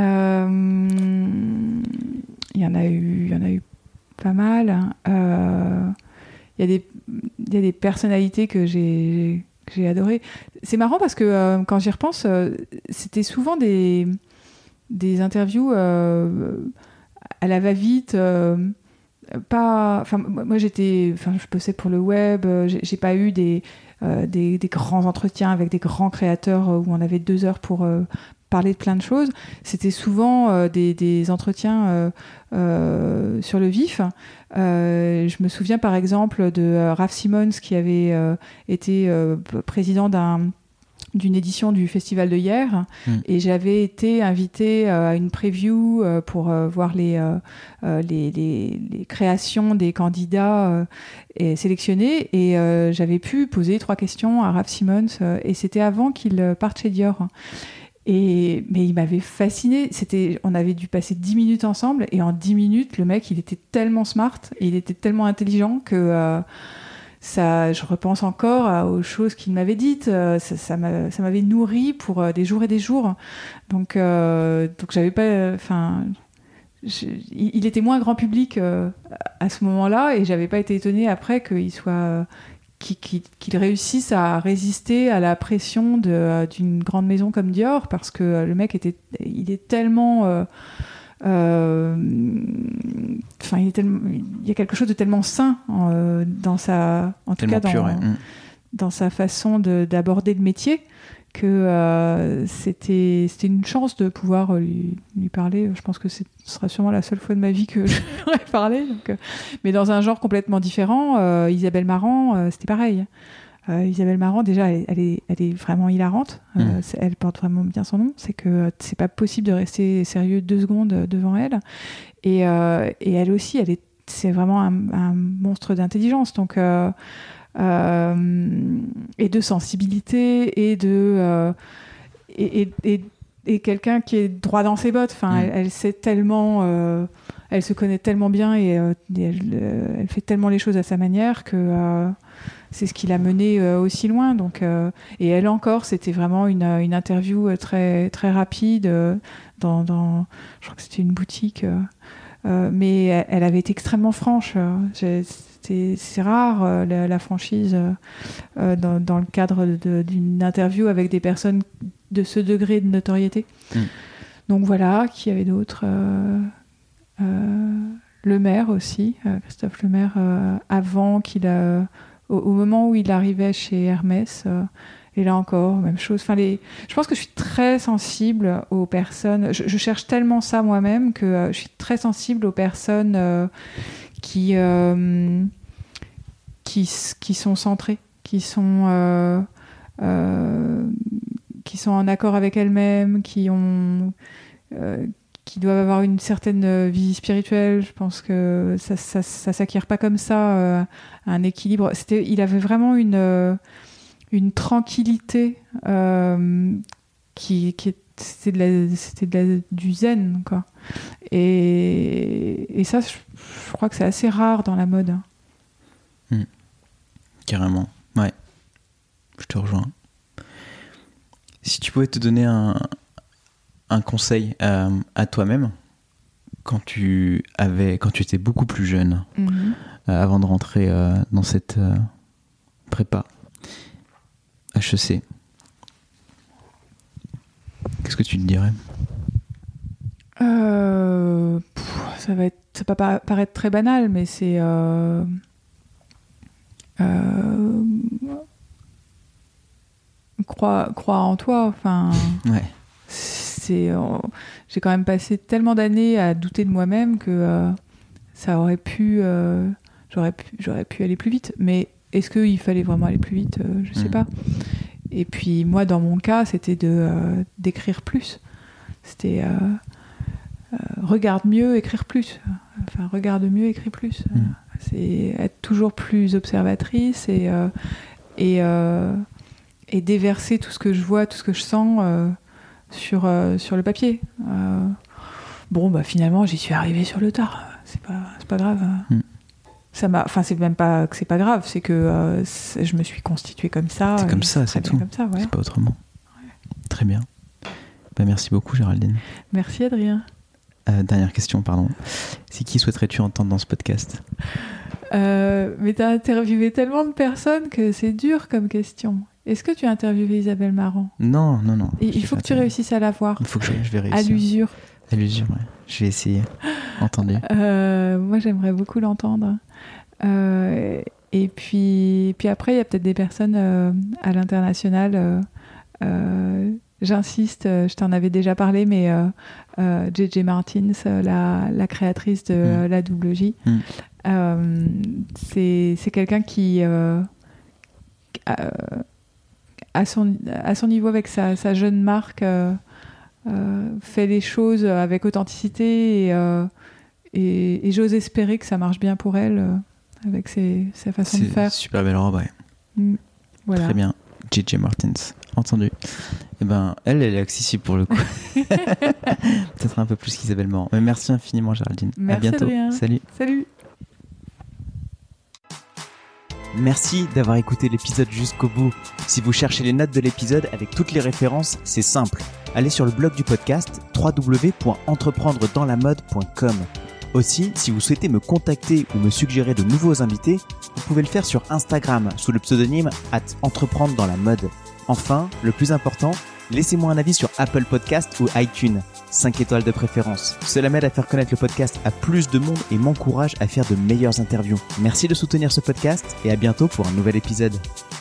y en a eu pas mal. Il y a des personnalités que j'ai adorées. C'est marrant parce que quand j'y repense, c'était souvent des interviews à la va-vite. Moi, je bossais pour le web. J'ai pas eu des grands entretiens avec des grands créateurs où on avait 2 heures pour parler de plein de choses. C'était souvent des entretiens sur le vif. Je me souviens par exemple de Raph Simons qui avait été président d'une édition du Festival de Hyères et j'avais été invitée à une preview pour voir les créations des candidats sélectionnés et j'avais pu poser 3 questions à Raph Simons et c'était avant qu'il parte chez Dior. Mais il m'avait fasciné. On avait dû passer 10 minutes ensemble et en 10 minutes, le mec, il était tellement smart et il était tellement intelligent que je repense encore aux choses qu'il m'avait dites. Ça m'avait nourri pour des jours et des jours. Donc j'avais pas... il était moins grand public à ce moment-là et j'avais pas été étonnée après qu'il soit qu'il réussisse à résister à la pression d'une grande maison comme Dior, parce que le mec il est tellement il y a quelque chose de tellement sain dans sa façon d'aborder le métier, que c'était une chance de pouvoir lui parler. Je pense que ce sera sûrement la seule fois de ma vie que je lui aurais parlé. Mais dans un genre complètement différent. Isabelle Marant, c'était pareil. Isabelle Marant, déjà, elle est vraiment hilarante. Elle porte vraiment bien son nom. C'est que c'est pas possible de rester sérieux 2 secondes devant elle. Et elle aussi, c'est vraiment un monstre d'intelligence. Donc, et de sensibilité et quelqu'un qui est droit dans ses bottes. Enfin, elle sait tellement, elle se connaît tellement bien et elle fait tellement les choses à sa manière que c'est ce qui l'a menée aussi loin. Donc, et elle encore, c'était vraiment une interview très très rapide dans je crois que c'était une boutique, mais elle avait été extrêmement franche. C'est rare la franchise dans le cadre d'une interview avec des personnes de ce degré de notoriété. Donc voilà, qui y avait d'autres, Le Maire aussi, Christophe Le Maire, avant au moment où il arrivait chez Hermès, et là encore, même chose. Enfin, je pense que je suis très sensible aux personnes. Je cherche tellement ça moi-même que je suis très sensible aux personnes qui sont centrées, qui sont en accord avec elles-mêmes, qui doivent avoir une certaine vie spirituelle. Je pense que ça s'acquiert pas comme ça, un équilibre. Il avait vraiment une tranquillité c'était du zen, quoi. Et ça, je crois que c'est assez rare dans la mode. Carrément, ouais. Je te rejoins. Si tu pouvais te donner un conseil à toi-même quand tu étais beaucoup plus jeune, avant de rentrer dans cette prépa HEC, qu'est-ce que tu te dirais? Ça va paraître très banal, mais c'est crois en toi. Enfin, ouais. J'ai quand même passé tellement d'années à douter de moi-même que ça aurait pu j'aurais pu aller plus vite. Mais est-ce qu'il fallait vraiment aller plus vite? Je sais pas. Et puis moi, dans mon cas, c'était d'écrire plus. C'était regarde mieux, écrire plus. Enfin, regarde mieux, écris plus. C'est être toujours plus observatrice et déverser tout ce que je vois, tout ce que je sens sur le papier. Finalement, j'y suis arrivée sur le tard. C'est pas grave. C'est même pas que c'est pas grave, c'est que je me suis constituée comme ça. C'est comme ça, c'est tout. Comme ça, ouais. C'est pas autrement. Ouais. Très bien. Merci beaucoup, Géraldine. Merci, Adrien. Dernière question, pardon. C'est qui souhaiterais-tu entendre dans ce podcast? Mais t'as interviewé tellement de personnes que c'est dur comme question. Est-ce que tu as interviewé Isabelle Marant? Non. Il faut que tu réussses à la voir. Il faut que je vais réussir. À l'usure. À l'usure, ouais. Je vais essayer. Entendu. Moi, j'aimerais beaucoup l'entendre. Et puis après, il y a peut-être des personnes à l'international. J'insiste, je t'en avais déjà parlé, mais J.J. Martins, la créatrice de la Double J, c'est quelqu'un qui, à son niveau avec sa jeune marque, fait les choses avec authenticité et j'ose espérer que ça marche bien pour elle avec sa façon de faire. C'est super belle robe, ouais. Voilà. Très bien. J.J. Martins, entendu. Elle est accessible pour le coup. Peut-être un peu plus qu'Isabelle Marant. Mais merci infiniment, Géraldine. Merci, à bientôt. Adrien. Salut. Merci d'avoir écouté l'épisode jusqu'au bout. Si vous cherchez les notes de l'épisode avec toutes les références, c'est simple. Allez sur le blog du podcast www.entreprendredanslamode.com. Aussi, si vous souhaitez me contacter ou me suggérer de nouveaux invités, vous pouvez le faire sur Instagram sous le pseudonyme @entreprendre dans la mode. Enfin, le plus important, laissez-moi un avis sur Apple Podcast ou iTunes, 5 étoiles de préférence. Cela m'aide à faire connaître le podcast à plus de monde et m'encourage à faire de meilleures interviews. Merci de soutenir ce podcast et à bientôt pour un nouvel épisode.